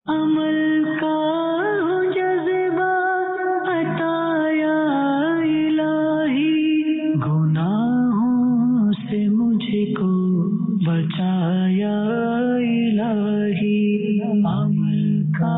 عمل کا جذبہ عطا یا الہی، گناہوں سے مجھ کو بچایا الہی، عمل کا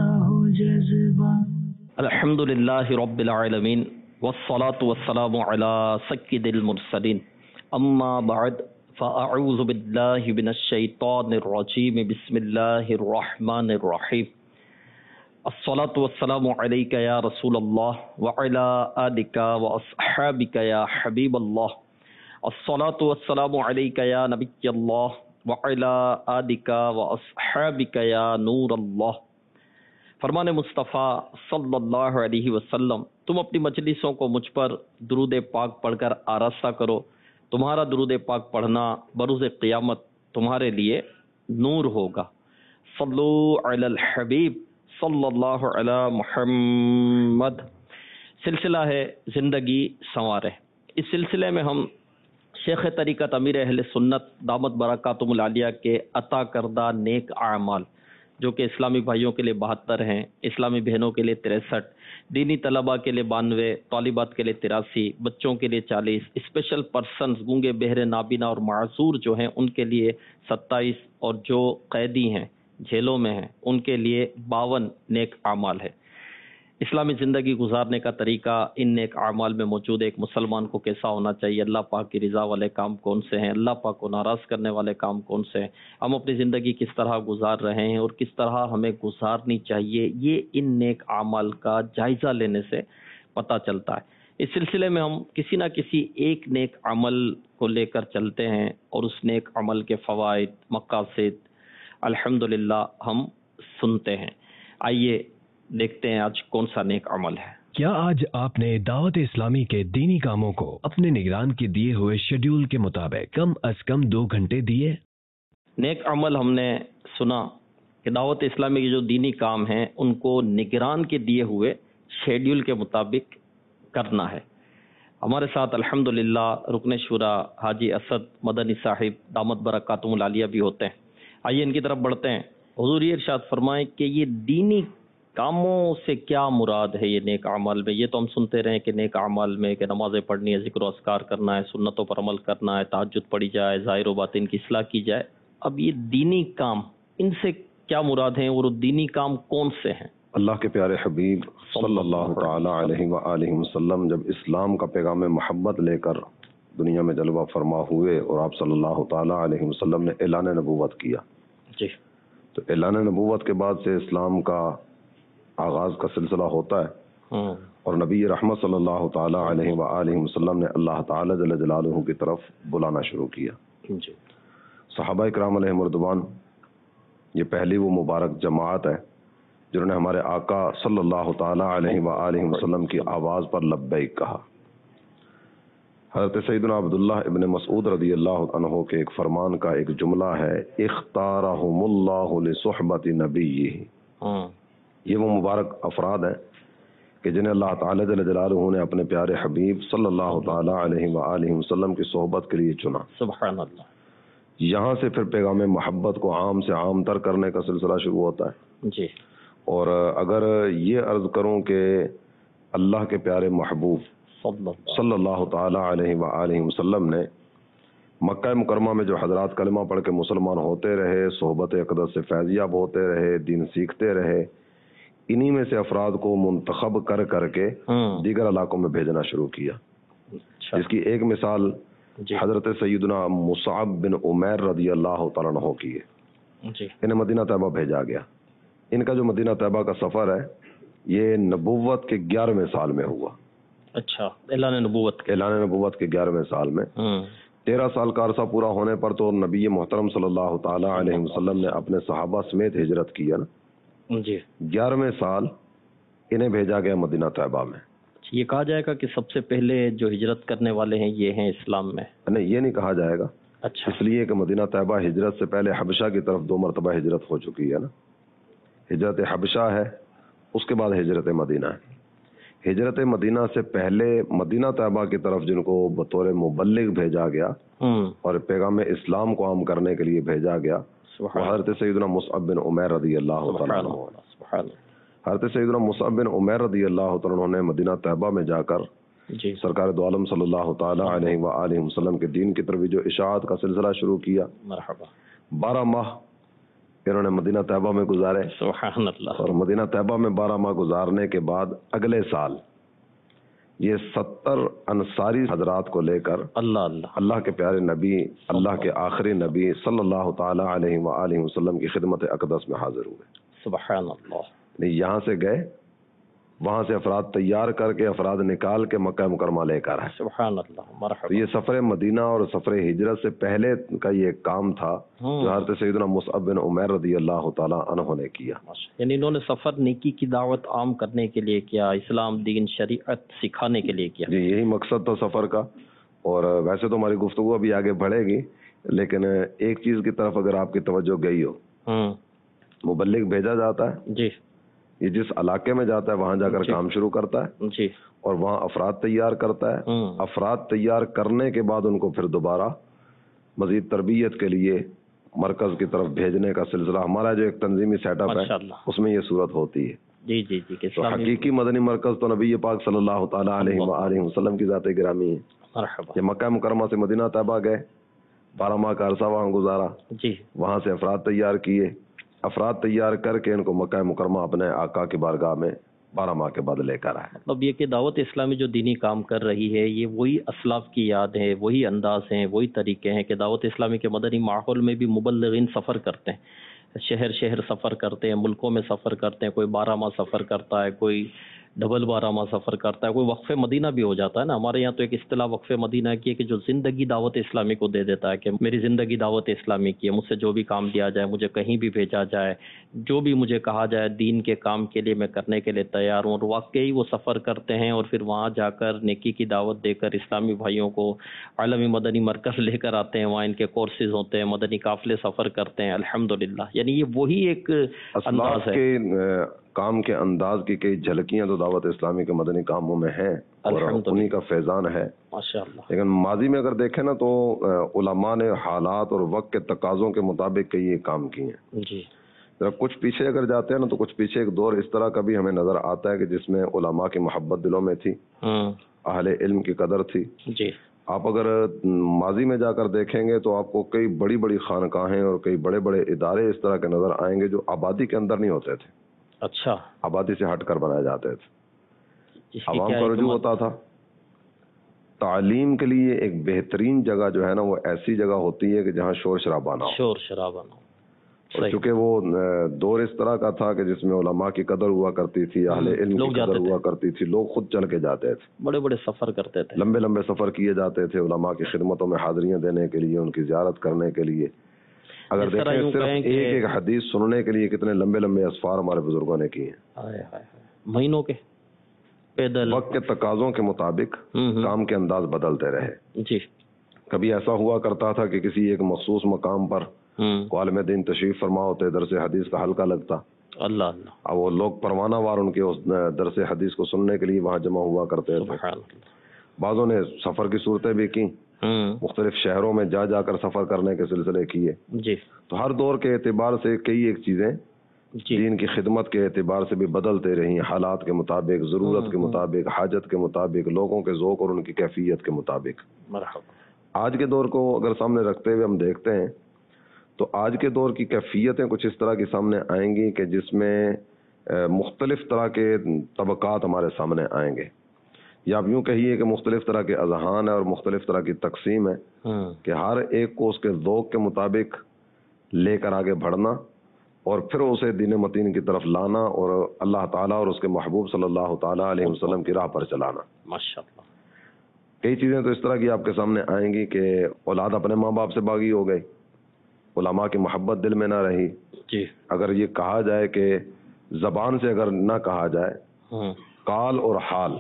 جذبہ۔ الحمدللہ رب العالمین والصلاة والسلام علی سید المرسلین، اما بعد فاعوذ باللہ من الشیطان الرجیم، بسم اللہ الرحمن الرحیم۔ الصلاة والسلام علیک یا رسول اللہ وعلی آلک واصحابک یا حبیب اللہ، الصلاة والسلام علیک یا نبی اللہ وعلی آلک واصحابک یا نور اللہ۔ فرمان مصطفیٰ صلی اللہ علیہ وسلم، تم اپنی مجلسوں کو مجھ پر درود پاک پڑھ کر آراستہ کرو، تمہارا درود پاک پڑھنا بروز قیامت تمہارے لیے نور ہوگا۔ صلو علی الحبیب صلی اللہ علی محمد۔ سلسلہ ہے زندگی سنوارے۔ اس سلسلے میں ہم شیخ طریقت امیر اہل سنت دامت برکاتہم العالیہ کے عطا کردہ نیک اعمال، جو کہ اسلامی بھائیوں کے لیے 72 ہیں، اسلامی بہنوں کے لیے 63، دینی طلباء کے لیے 92، طالبات کے لیے 83، بچوں کے لیے 40، اسپیشل پرسنز گونگے بہرے نابینا اور معذور جو ہیں ان کے لیے 27، اور جو قیدی ہیں جیلوں میں ہیں ان کے لیے 52 نیک اعمال ہے۔ اسلامی زندگی گزارنے کا طریقہ ان نیک اعمال میں موجود ہے۔ ایک مسلمان کو کیسا ہونا چاہیے، اللہ پاک کی رضا والے کام کون سے ہیں، اللہ پاک کو ناراض کرنے والے کام کون سے ہیں، ہم اپنی زندگی کس طرح گزار رہے ہیں اور کس طرح ہمیں گزارنی چاہیے، یہ ان نیک اعمال کا جائزہ لینے سے پتہ چلتا ہے۔ اس سلسلے میں ہم کسی نہ کسی ایک نیک عمل کو لے کر چلتے ہیں اور اس نیک عمل کے فوائد، مقاصد الحمدللہ ہم سنتے ہیں۔ آئیے دیکھتے ہیں آج کون سا نیک عمل ہے۔ کیا آج آپ نے دعوت اسلامی کے دینی کاموں کو اپنے نگران کے دیے ہوئے شیڈیول کے مطابق کم از کم 2 گھنٹے دیے؟ نیک عمل ہم نے سنا کہ دعوت اسلامی کے جو دینی کام ہیں ان کو نگران کے دیے ہوئے شیڈیول کے مطابق کرنا ہے۔ ہمارے ساتھ الحمدللہ رکن شورا حاجی اسد مدنی صاحب دامت برکاتہم العالیہ بھی ہوتے ہیں۔ آئیے ان کی طرف بڑھتے ہیں۔ حضور یہ ارشاد فرمائیں کہ یہ دینی کاموں سے کیا مراد ہے یہ نیک اعمال میں؟ یہ تو ہم سنتے رہے کہ نیک اعمال میں کہ نمازیں پڑھنی ہے، ذکر و اذکار کرنا ہے، سنتوں پر عمل کرنا ہے، تہجد پڑھی جائے، ظاہر و باطن کی اصلاح کی جائے۔ اب یہ دینی کام ان سے کیا مراد ہیں اور وہ دینی کام کون سے ہیں؟ اللہ کے پیارے حبیب صلی اللہ تعالی علیہ وآلہ وسلم جب اسلام کا پیغام محبت لے کر دنیا میں جلوہ فرما ہوئے اور آپ صلی اللہ تعالی علیہ وسلم نے اعلان نبوت کیا، جی، تو اعلان نبوت کے بعد سے اسلام کا آغاز کا سلسلہ ہوتا ہے، اور نبی رحمت صلی اللہ تعالی علیہ وآلہ وسلم نے اللہ تعالی جل جلالہ کی طرف بلانا شروع کیا۔ جی، صحابہ کرام علیہم رضوان، یہ پہلی وہ مبارک جماعت ہے جنہوں نے ہمارے آقا صلی اللہ تعالی علیہ وآلہ وسلم کی آواز پر لبیک کہا۔ حضرت سیدنا عبداللہ ابن مسعود رضی اللہ عنہ کے ایک فرمان کا ایک جملہ ہے، اختارہم اللہ لصحبت نبیہ۔ یہ وہ مبارک افراد ہیں کہ جنہیں اللہ تعالی جل جلالہ نے اپنے پیارے حبیب صلی اللہ تعالی علیہ وآلہ وسلم کی صحبت کے لیے چنا۔ سبحان اللہ۔ یہاں سے پھر پیغام محبت کو عام سے عام تر کرنے کا سلسلہ شروع ہوتا ہے۔ جی، اور اگر یہ عرض کروں کہ اللہ کے پیارے محبوب صلی اللہ تعالی علیہ وآلہ وسلم نے مکہ مکرمہ میں جو حضرات کلمہ پڑھ کے مسلمان ہوتے رہے، صحبت اقدس سے فیضیاب ہوتے رہے، دین سیکھتے رہے، انہی میں سے افراد کو منتخب کر کر کے دیگر علاقوں میں بھیجنا شروع کیا، جس کی ایک مثال حضرت سیدنا مصعب بن عمیر رضی اللہ تعالیٰ عنہ کی ہے۔ انہیں مدینہ طیبہ بھیجا گیا۔ ان کا جو مدینہ طیبہ کا سفر ہے یہ نبوت کے 11ویں سال میں ہوا۔ اچھا، اعلان نبوت کے 11ویں سال میں 13 سال کا عرصہ پورا ہونے پر تو نبی محترم صلی اللہ تعالی علیہ وسلم نے اپنے صحابہ سمیت ہجرت کی ہے نا۔ جی، 11ویں سال انہیں بھیجا گیا مدینہ طیبہ میں۔ یہ کہا جائے گا کہ سب سے پہلے جو ہجرت کرنے والے ہیں یہ ہیں اسلام میں؟ نہیں، یہ نہیں کہا جائے گا۔ اچھا، اس لیے کہ مدینہ طیبہ ہجرت سے پہلے حبشہ کی طرف 2 مرتبہ ہجرت ہو چکی ہے نا۔ ہجرت حبشہ ہے، اس کے بعد ہجرت مدینہ ہے۔ ہجرت مدینہ سے پہلے مدینہ طیبہ کی طرف جن کو بطور مبلغ بھیجا گیا اور پیغام اسلام کو عام کرنے کے لیے بھیجا گیا، حضرت سیدنا مصعب بن عمیر رضی اللہ تعالیٰ عنہ. حضرت سیدنا مصعب بن عمیر رضی اللہ تعالیٰ عنہ نے مدینہ طیبہ میں جا کر جی سرکار دو عالم صلی اللہ تعالیٰ علیہ وآلہ وسلم کے دین کی طرف جو اشاعت کا سلسلہ شروع کیا. مرحبا. 12 ماہ انہوں نے مدینہ طیبہ میں گزارے. سبحان اللہ. اور مدینہ طیبہ میں 12 ماہ گزارنے کے بعد اگلے سال یہ 70 انصاری حضرات کو لے کر اللہ کے پیارے نبی، اللہ کے آخری نبی صلی اللہ تعالیٰ علیہ وآلہ وسلم کی خدمت اقدس میں حاضر ہوئے. سبحان اللہ. یہاں سے گئے، وہاں سے افراد تیار کر کے، افراد نکال کے مکہ مکرمہ لے کر آئے. سبحان اللہ. مرحبا. یہ سفر مدینہ اور سفر ہجرت سے پہلے کا یہ کام تھا جو حضرت سیدنا مصعب بن عمیر رضی اللہ تعالیٰ عنہ نے کیا. یعنی انہوں نے سفر نیکی کی دعوت عام کرنے کے لیے کیا، اسلام دین شریعت سکھانے کے لیے کیا. جی یہی مقصد تھا سفر کا. اور ویسے تو ہماری گفتگو ابھی آگے بڑھے گی، لیکن ایک چیز کی طرف اگر آپ کی توجہ گئی ہو، مبلغ بھیجا جاتا ہے جی، یہ جس علاقے میں جاتا ہے وہاں جا کر کام شروع کرتا ہے جی، اور وہاں افراد تیار کرتا ہے. افراد تیار کرنے کے بعد ان کو پھر دوبارہ مزید تربیت کے لیے مرکز کی طرف بھیجنے کا سلسلہ ہمارا جو ایک تنظیمی سیٹ اپ ہے اس میں یہ صورت ہوتی ہے. جی جی جی. تو حقیقی مدنی مرکز تو نبی پاک صلی اللہ تعالیٰ علیہ وآلہ وسلم کی ذات گرامی ہے. یہ مکہ مکرمہ سے مدینہ طیبہ گئے، 12 ماہ کا عرصہ وہاں گزارا جی. وہاں سے افراد تیار کیے، افراد تیار کر کے ان کو مکہ مکرمہ اپنے آقا کی بارگاہ میں 12 ماہ کے بعد لے کر آئے. مطلب یہ کہ دعوت اسلامی جو دینی کام کر رہی ہے یہ وہی اسلاف کی یاد ہے، وہی انداز ہیں، وہی طریقے ہیں کہ دعوت اسلامی کے مدنی ماحول میں بھی مبلغین سفر کرتے ہیں، شہر شہر سفر کرتے ہیں، ملکوں میں سفر کرتے ہیں. کوئی 12 ماہ سفر کرتا ہے، کوئی ڈبل 12 ماہ سفر کرتا ہے، کوئی وقف مدینہ بھی ہو جاتا ہے نا. ہمارے یہاں تو ایک اصطلاح وقف مدینہ کی ہے کہ جو زندگی دعوت اسلامی کو دے دیتا ہے کہ میری زندگی دعوت اسلامی کی ہے، مجھ سے جو بھی کام دیا جائے، مجھے کہیں بھی بھیجا جائے، جو بھی مجھے کہا جائے دین کے کام کے لیے میں کرنے کے لیے تیار ہوں. اور واقعی وہ سفر کرتے ہیں اور پھر وہاں جا کر نیکی کی دعوت دے کر اسلامی بھائیوں کو عالمی مدنی مرکز لے کر آتے ہیں. وہاں ان کے کورسز ہوتے ہیں، مدنی قافلے سفر کرتے ہیں. الحمدللہ. یعنی یہ وہی ایک انداز ہے. کام کے انداز کی کئی جھلکیاں تو دعوت اسلامی کے مدنی کاموں میں ہیں اور انہی کا فیضان ہے ماشاءاللہ. لیکن ماضی میں اگر دیکھیں نا تو علماء نے حالات اور وقت کے تقاضوں کے مطابق کئی یہ کام کیے ہیں. جی. کچھ پیچھے اگر جاتے ہیں نا تو کچھ پیچھے ایک دور اس طرح کا بھی ہمیں نظر آتا ہے کہ جس میں علماء کی محبت دلوں میں تھی، اہل علم کی قدر تھی. جی. آپ اگر ماضی میں جا کر دیکھیں گے تو آپ کو کئی بڑی بڑی خانقاہیں اور کئی بڑے بڑے ادارے اس طرح کے نظر آئیں گے جو آبادی کے اندر نہیں ہوتے تھے. اچھا. آبادی سے ہٹ کر بنائے جاتے تھے. عوام کا رجوع ہوتا تھا. تعلیم کے لیے ایک بہترین جگہ جو ہے نا وہ ایسی جگہ ہوتی ہے کہ جہاں شور شرابہ نہ ہو. شور شرابہ نہ ہو. اور چونکہ وہ دور اس طرح کا تھا کہ جس میں علماء کی قدر ہوا کرتی تھی، اہل علم کی قدر ہوا کرتی تھی، لوگ خود چل کے جاتے تھے، بڑے بڑے سفر کرتے تھے، لمبے لمبے سفر کیے جاتے تھے علماء کی خدمتوں میں حاضریاں دینے کے لیے، ان کی زیارت کرنے کے لیے. اگر دیکھیں صرف ایک حدیث سننے کے لیے کتنے لمبے لمبے اسفار ہمارے بزرگوں نے کیے ہیں. مہینوں کے پیدل. وقت کے تقاضوں کے مطابق کام کے انداز بدلتے رہے. جی. کبھی ایسا ہوا کرتا تھا کہ کسی ایک مخصوص مقام پر عالم دین تشریف فرما ہوتے، درس حدیث کا حلقہ لگتا. اللہ اللہ. اب وہ لوگ پروانہ وار ان کے اس درس حدیث کو سننے کے لیے وہاں جمع ہوا کرتے تھے. بعضوں نے سفر کی صورتیں بھی کی، مختلف شہروں میں جا جا کر سفر کرنے کے سلسلے کیے. جی. تو ہر دور کے اعتبار سے کئی ایک چیزیں دین کی خدمت کے اعتبار سے بھی بدلتے رہی، حالات کے مطابق، ضرورت کے مطابق، حاجت کے مطابق، لوگوں کے ذوق اور ان کی کیفیت کے مطابق. مرحبا. آج کے دور کو اگر سامنے رکھتے ہوئے ہم دیکھتے ہیں تو آج کے دور کی کیفیتیں کچھ اس طرح کی سامنے آئیں گی کہ جس میں مختلف طرح کے طبقات ہمارے سامنے آئیں گے، یا آپ یوں کہیے کہ مختلف طرح کے اذہان ہے اور مختلف طرح کی تقسیم ہے کہ ہر ایک کو اس کے ذوق کے مطابق لے کر آگے بڑھنا اور پھر اسے دین متین کی طرف لانا اور اللہ تعالیٰ اور اس کے محبوب صلی اللہ تعالیٰ علیہ وسلم کی راہ پر چلانا. ماشاءاللہ. کئی چیزیں تو اس طرح کی آپ کے سامنے آئیں گی کہ اولاد اپنے ماں باپ سے باغی ہو گئی، علماء کی محبت دل میں نہ رہی. جی. اگر یہ کہا جائے کہ زبان سے اگر نہ کہا جائے، قال اور حال،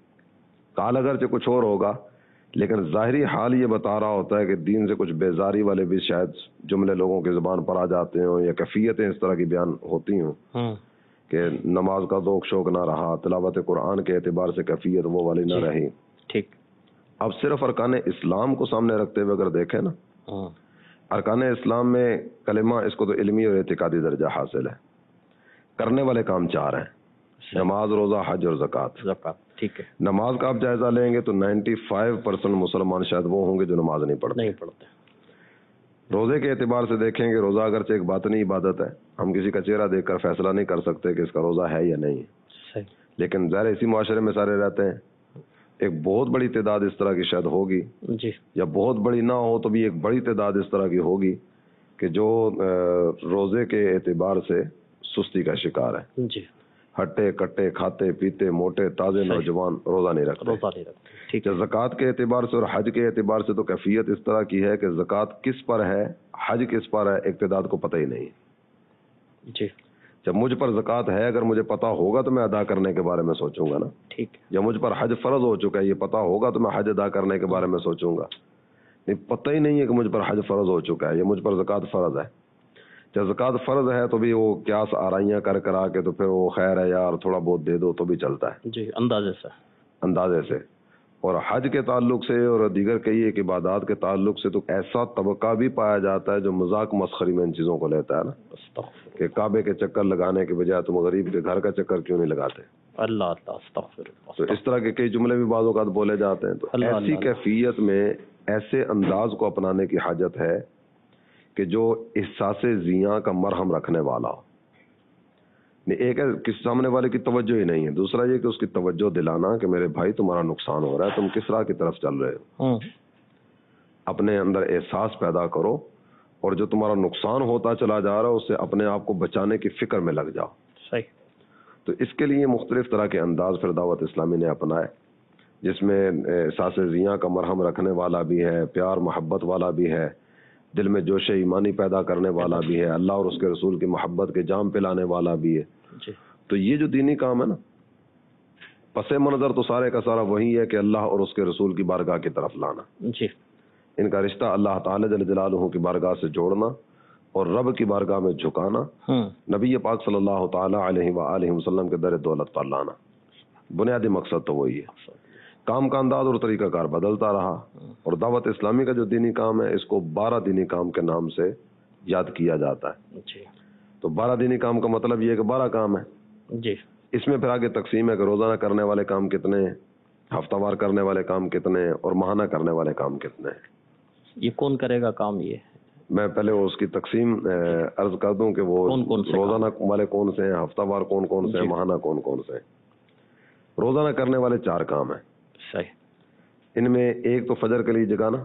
قال اگرچہ کچھ اور ہوگا لیکن ظاہری حال یہ بتا رہا ہوتا ہے کہ دین سے کچھ بیزاری والے بھی شاید جملے لوگوں کی زبان پر آ جاتے ہوں یا کیفیتیں اس طرح کی بیان ہوتی ہوں کہ نماز کا ذوق شوق نہ رہا، تلاوت قرآن کے اعتبار سے کیفیت وہ والی نہ رہی. ٹھیک. اب صرف ارکان اسلام کو سامنے رکھتے ہوئے اگر دیکھیں نا، ارکان اسلام میں کلمہ اس کو تو علمی اور اعتقادی درجہ حاصل ہے. کرنے والے کام 4 ہیں: نماز، روزہ، حج اور زکوٰۃ. ٹھیک ہے. نماز کا آپ جائزہ لیں گے تو 95% مسلمان شاید وہ ہوں گے جو نماز نہیں پڑھتے. روزے کے اعتبار سے دیکھیں گے، روزہ اگرچہ ایک باطنی عبادت ہے، ہم کسی کا چہرہ دیکھ کر فیصلہ نہیں کر سکتے کہ اس کا روزہ ہے یا نہیں ہے، لیکن ظاہر اسی معاشرے میں سارے رہتے ہیں. ایک بہت بڑی تعداد اس طرح کی شاید ہوگی جی، یا بہت بڑی نہ ہو تو بھی ایک بڑی تعداد اس طرح کی ہوگی کہ جو روزے کے اعتبار سے سستی کا شکار ہے. جی، ہٹے کٹے، کھاتے پیتے، موٹے تازے نوجوان روزہ نہیں رکھتے. ٹھیک ہے. زکوٰۃ کے اعتبار سے اور حج کے اعتبار سے تو کیفیت اس طرح کی ہے کہ زکوٰۃ کس پر ہے، حج کس پر ہے، ایک تعداد کو پتہ ہی نہیں. جی، جب مجھ پر زکوٰۃ ہے اگر مجھے پتہ ہوگا تو میں ادا کرنے کے بارے میں سوچوں گا نا. ٹھیک ہے. یا مجھ پر حج فرض ہو چکا ہے، یہ پتہ ہوگا تو میں حج ادا کرنے کے بارے میں سوچوں گا. نہیں، پتہ ہی نہیں ہے کہ مجھ پر حج فرض ہو چکا ہے، یہ مجھ پر زکوٰۃ فرض ہے. جب زکوٰۃ فرض ہے تو بھی وہ قیاس آرائیاں کر آ کے تو پھر وہ خیر ہے یار تھوڑا بہت دے دو تو بھی چلتا ہے. جی، اندازے سے. اور حج کے تعلق سے اور دیگر کئی ایک عبادات کے تعلق سے تو ایسا طبقہ بھی پایا جاتا ہے جو مذاق مسخری میں ان چیزوں کو لیتا ہے نا، کہ کعبے کے چکر لگانے کے بجائے تم غریب کے گھر کا چکر کیوں نہیں لگاتے. اللہ استغفر. تو اس طرح کے کئی جملے بھی بعض اوقات بولے جاتے ہیں. تو ایسی کیفیت میں ایسے انداز کو اپنانے کی حاجت ہے کہ جو احساس زیاں کا مرہم رکھنے والا ہو. ایک ہے کس سامنے والے کی توجہ ہی نہیں ہے، دوسرا یہ کہ اس کی توجہ دلانا کہ میرے بھائی تمہارا نقصان ہو رہا ہے، تم کس راہ کی طرف چل رہے ہو. اپنے اندر احساس پیدا کرو اور جو تمہارا نقصان ہوتا چلا جا رہا ہے اس سے اپنے آپ کو بچانے کی فکر میں لگ جاؤ. صحیح. تو اس کے لیے مختلف طرح کے انداز پھر دعوت اسلامی نے اپنائے، جس میں احساس زیاں کا مرہم رکھنے والا بھی ہے، پیار محبت والا بھی ہے، دل میں جوش ایمانی پیدا کرنے والا بھی ہے، اللہ اور اس کے رسول کی محبت کے جام پلانے والا بھی ہے. جی. تو یہ جو دینی کام ہے نا، پس منظر تو سارے کا سارا وہی ہے کہ اللہ اور اس کے رسول کی بارگاہ کی طرف لانا. جی. ان کا رشتہ اللہ تعالی جل جلالہ کی بارگاہ سے جوڑنا اور رب کی بارگاہ میں جھکانا، نبی پاک صلی اللہ تعالی علیہ وآلہ وسلم کے در دولت پر لانا. بنیادی مقصد تو وہی ہے. کام کا انداز اور طریقہ کار بدلتا رہا اور دعوت اسلامی کا جو دینی کام ہے اس کو 12 دینی کام کے نام سے یاد کیا جاتا ہے. جی. تو 12 دینی کام کا مطلب یہ ہے کہ 12 کام ہے. جی. اس میں پھر آگے تقسیم ہے کہ روزانہ کرنے والے کام کتنے ہیں، ہفتہ وار کرنے والے کام کتنے ہیں اور ماہانہ کرنے والے کام کتنے ہیں. یہ کون کرے گا کام؟ یہ میں پہلے اس کی تقسیم عرض کر دوں کہ وہ روزانہ والے کون سے ہیں، ہفتہ وار کون کون سے ہیں، ماہانہ کون کون سے ہیں. روزانہ کرنے والے 4 کام ہیں. صحیح. ان میں ایک تو فجر کے لیے جگانا،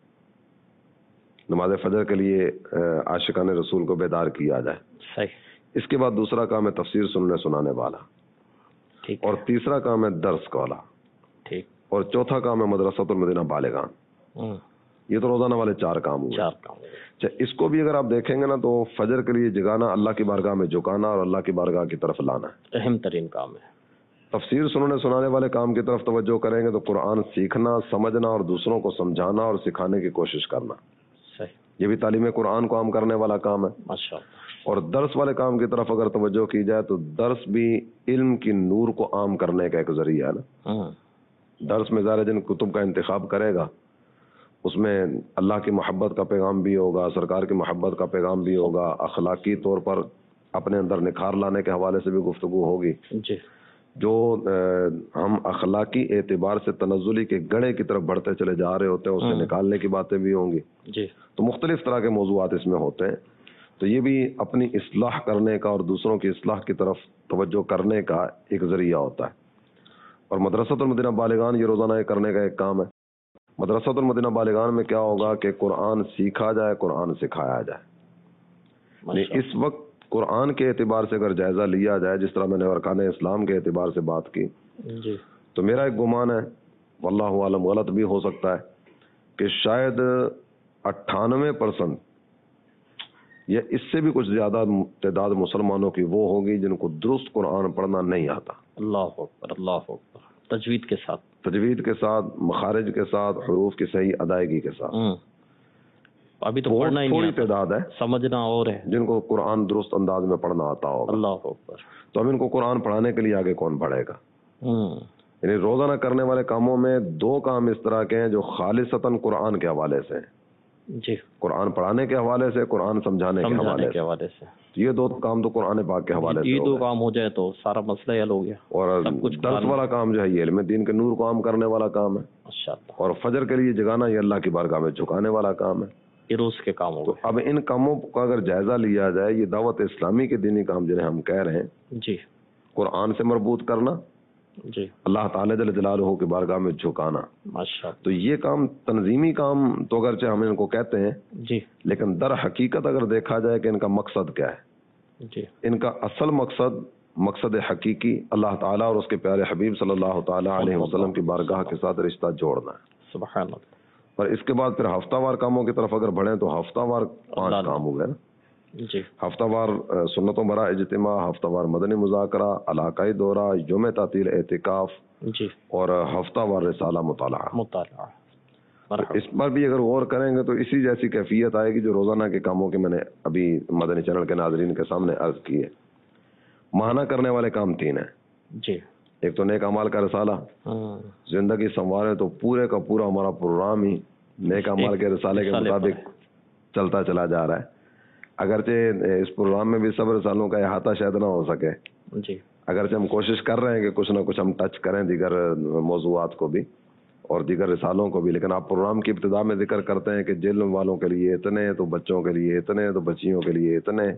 نماز فجر کے لیے عاشقان رسول کو بیدار کیا جائے. صحیح. اس کے بعد دوسرا کام ہے تفسیر سننے سنانے والا. ٹھیک. اور تیسرا کام ہے درس والا. ٹھیک. اور چوتھا کام ہے مدرسۃ المدینہ بالغان. یہ تو روزانہ والے 4 کام ہوئے. 4 کام. اچھا، اس کو بھی اگر آپ دیکھیں گے نا تو فجر کے لیے جگانا، اللہ کی بارگاہ میں جھکانا اور اللہ کی بارگاہ کی طرف لانا اہم ترین کام ہے. تفسیر سننے سنانے والے کام کی طرف توجہ کریں گے تو قرآن سیکھنا، سمجھنا اور دوسروں کو سمجھانا اور سکھانے کی کوشش کرنا. صحیح. یہ بھی تعلیم قرآن کو عام کرنے والا کام ہے. ماشاءاللہ. اور درس والے کام کی طرف اگر توجہ کی جائے تو درس بھی علم کی نور کو عام کرنے کا ایک ذریعہ ہے نا. درس میں ظاہر جن کتب کا انتخاب کرے گا اس میں اللہ کی محبت کا پیغام بھی ہوگا، سرکار کی محبت کا پیغام بھی ہوگا، اخلاقی طور پر اپنے اندر نکھار لانے کے حوالے سے بھی گفتگو ہوگی. جی. جو ہم اخلاقی اعتبار سے تنزلی کے گڑھے کی طرف بڑھتے چلے جا رہے ہوتے ہیں اس سے نکالنے کی باتیں بھی ہوں گی. جی. تو مختلف طرح کے موضوعات اس میں ہوتے ہیں. تو یہ بھی اپنی اصلاح کرنے کا اور دوسروں کی اصلاح کی طرف توجہ کرنے کا ایک ذریعہ ہوتا ہے. اور مدرسۃ المدینہ بالغان یہ روزانہ کرنے کا ایک کام ہے. مدرسۃ المدینہ بالغان میں کیا ہوگا کہ قرآن سیکھا جائے، قرآن سکھایا جائے. اس وقت قرآن کے اعتبار سے اگر جائزہ لیا جائے، جس طرح میں نے ارکان اسلام کے اعتبار سے بات کی، جی. تو میرا ایک گمان ہے، واللہ عالم غلط بھی ہو سکتا ہے، کہ شاید 98% یا اس سے بھی کچھ زیادہ تعداد مسلمانوں کی وہ ہوگی جن کو درست قرآن پڑھنا نہیں آتا. اللہ اکبر، اللہ اکبر. تجوید کے ساتھ، مخارج کے ساتھ، حروف کی صحیح ادائیگی کے ساتھ. ابھی تو پڑھنا ہی تھوڑی تعداد ہے، سمجھنا اور ہے، جن کو قرآن درست انداز میں پڑھنا آتا ہوگا. اللہ اکبر. تو اب ان کو قرآن پڑھانے کے لیے آگے کون پڑھے گا؟ یعنی روزانہ کرنے والے کاموں میں 2 کام اس طرح کے ہیں جو خالصتاً قرآن کے حوالے سے ہیں. جی، قرآن پڑھانے کے حوالے سے، قرآن سمجھانے کے حوالے سے. یہ دو کام تو قرآن پاک کے حوالے سے یہ دو کام ہو جائے تو سارا مسئلہ حل ہو گیا. اور درس والا کام جو ہے یہ علم دین کے نور کو عام کرنے والا کام ہے. ماشاءاللہ. اور فجر کے لیے جگانا یہ اللہ کی بارگاہ میں جھکانے والا کام ہے. یہ روز کے کام ہو تو گئے. اب ان کاموں کا اگر جائزہ لیا جائے، یہ دعوت اسلامی کے دینی کام جنہیں ہم کہہ رہے ہیں، جی قرآن سے مربوط کرنا، جی، اللہ تعالی جل جلالہ کی بارگاہ میں جھکانا، ماشاءاللہ. تو یہ کام تنظیمی کام تو اگرچہ ہم ان کو کہتے ہیں، جی لیکن در حقیقت اگر دیکھا جائے کہ ان کا مقصد کیا ہے، جی، ان کا اصل مقصد حقیقی اللہ تعالیٰ اور اس کے پیارے حبیب صلی اللہ تعالیٰ علیہ وسلم کی بارگاہ کے ساتھ رشتہ جوڑنا ہے. سبحان اللہ. اور اس کے بعد پھر ہفتہ وار کاموں کی طرف اگر بڑھیں تو ہفتہ وار 5 کام ہو گئے نا. جی ہفتہ وار سنتوں برا اجتماع، ہفتہ وار مدنی مذاکرہ، علاقائی دورہ، یوم تعطیل اعتکاف، جی، اور ہفتہ وار رسالہ مطالعہ. مرحبا. اس پر بھی اگر غور کریں گے تو اسی جیسی کیفیت آئے گی جو روزانہ کے کاموں کی میں نے ابھی مدنی چینل کے ناظرین کے سامنے عرض کی ہے. ماہانہ کرنے والے کام 3 ہیں. جی، ایک تو نیک اعمال کا رسالہ، زندگی سنوارے تو پورے کا پورا ہمارا پروگرام ہی نیک اعمال کے رسالے کے مطابق چلتا چلا جا رہا ہے. اگرچہ اس پروگرام میں بھی سب رسالوں کا احاطہ شاید نہ ہو سکے، جی، اگرچہ ہم کوشش کر رہے ہیں کہ کچھ نہ کچھ ہم ٹچ کریں دیگر موضوعات کو بھی اور دیگر رسالوں کو بھی، لیکن آپ پروگرام کی ابتدا میں ذکر کرتے ہیں کہ جیل والوں کے لیے اتنے، تو بچوں کے لیے اتنے، تو بچیوں کے لیے اتنے،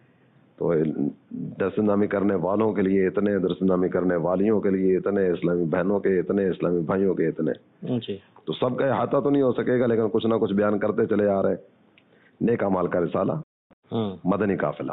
تو درس نامی کرنے والوں کے لیے اتنے، درس نامی کرنے والیوں کے لیے اتنے، اسلامی بہنوں کے اتنے، اسلامی بھائیوں کے اتنے. جی، تو سب کا احاطہ تو نہیں ہو سکے گا، لیکن کچھ نہ کچھ بیان کرتے چلے آ رہے. نیک اعمال کا رسالہ، مدنی قافلہ.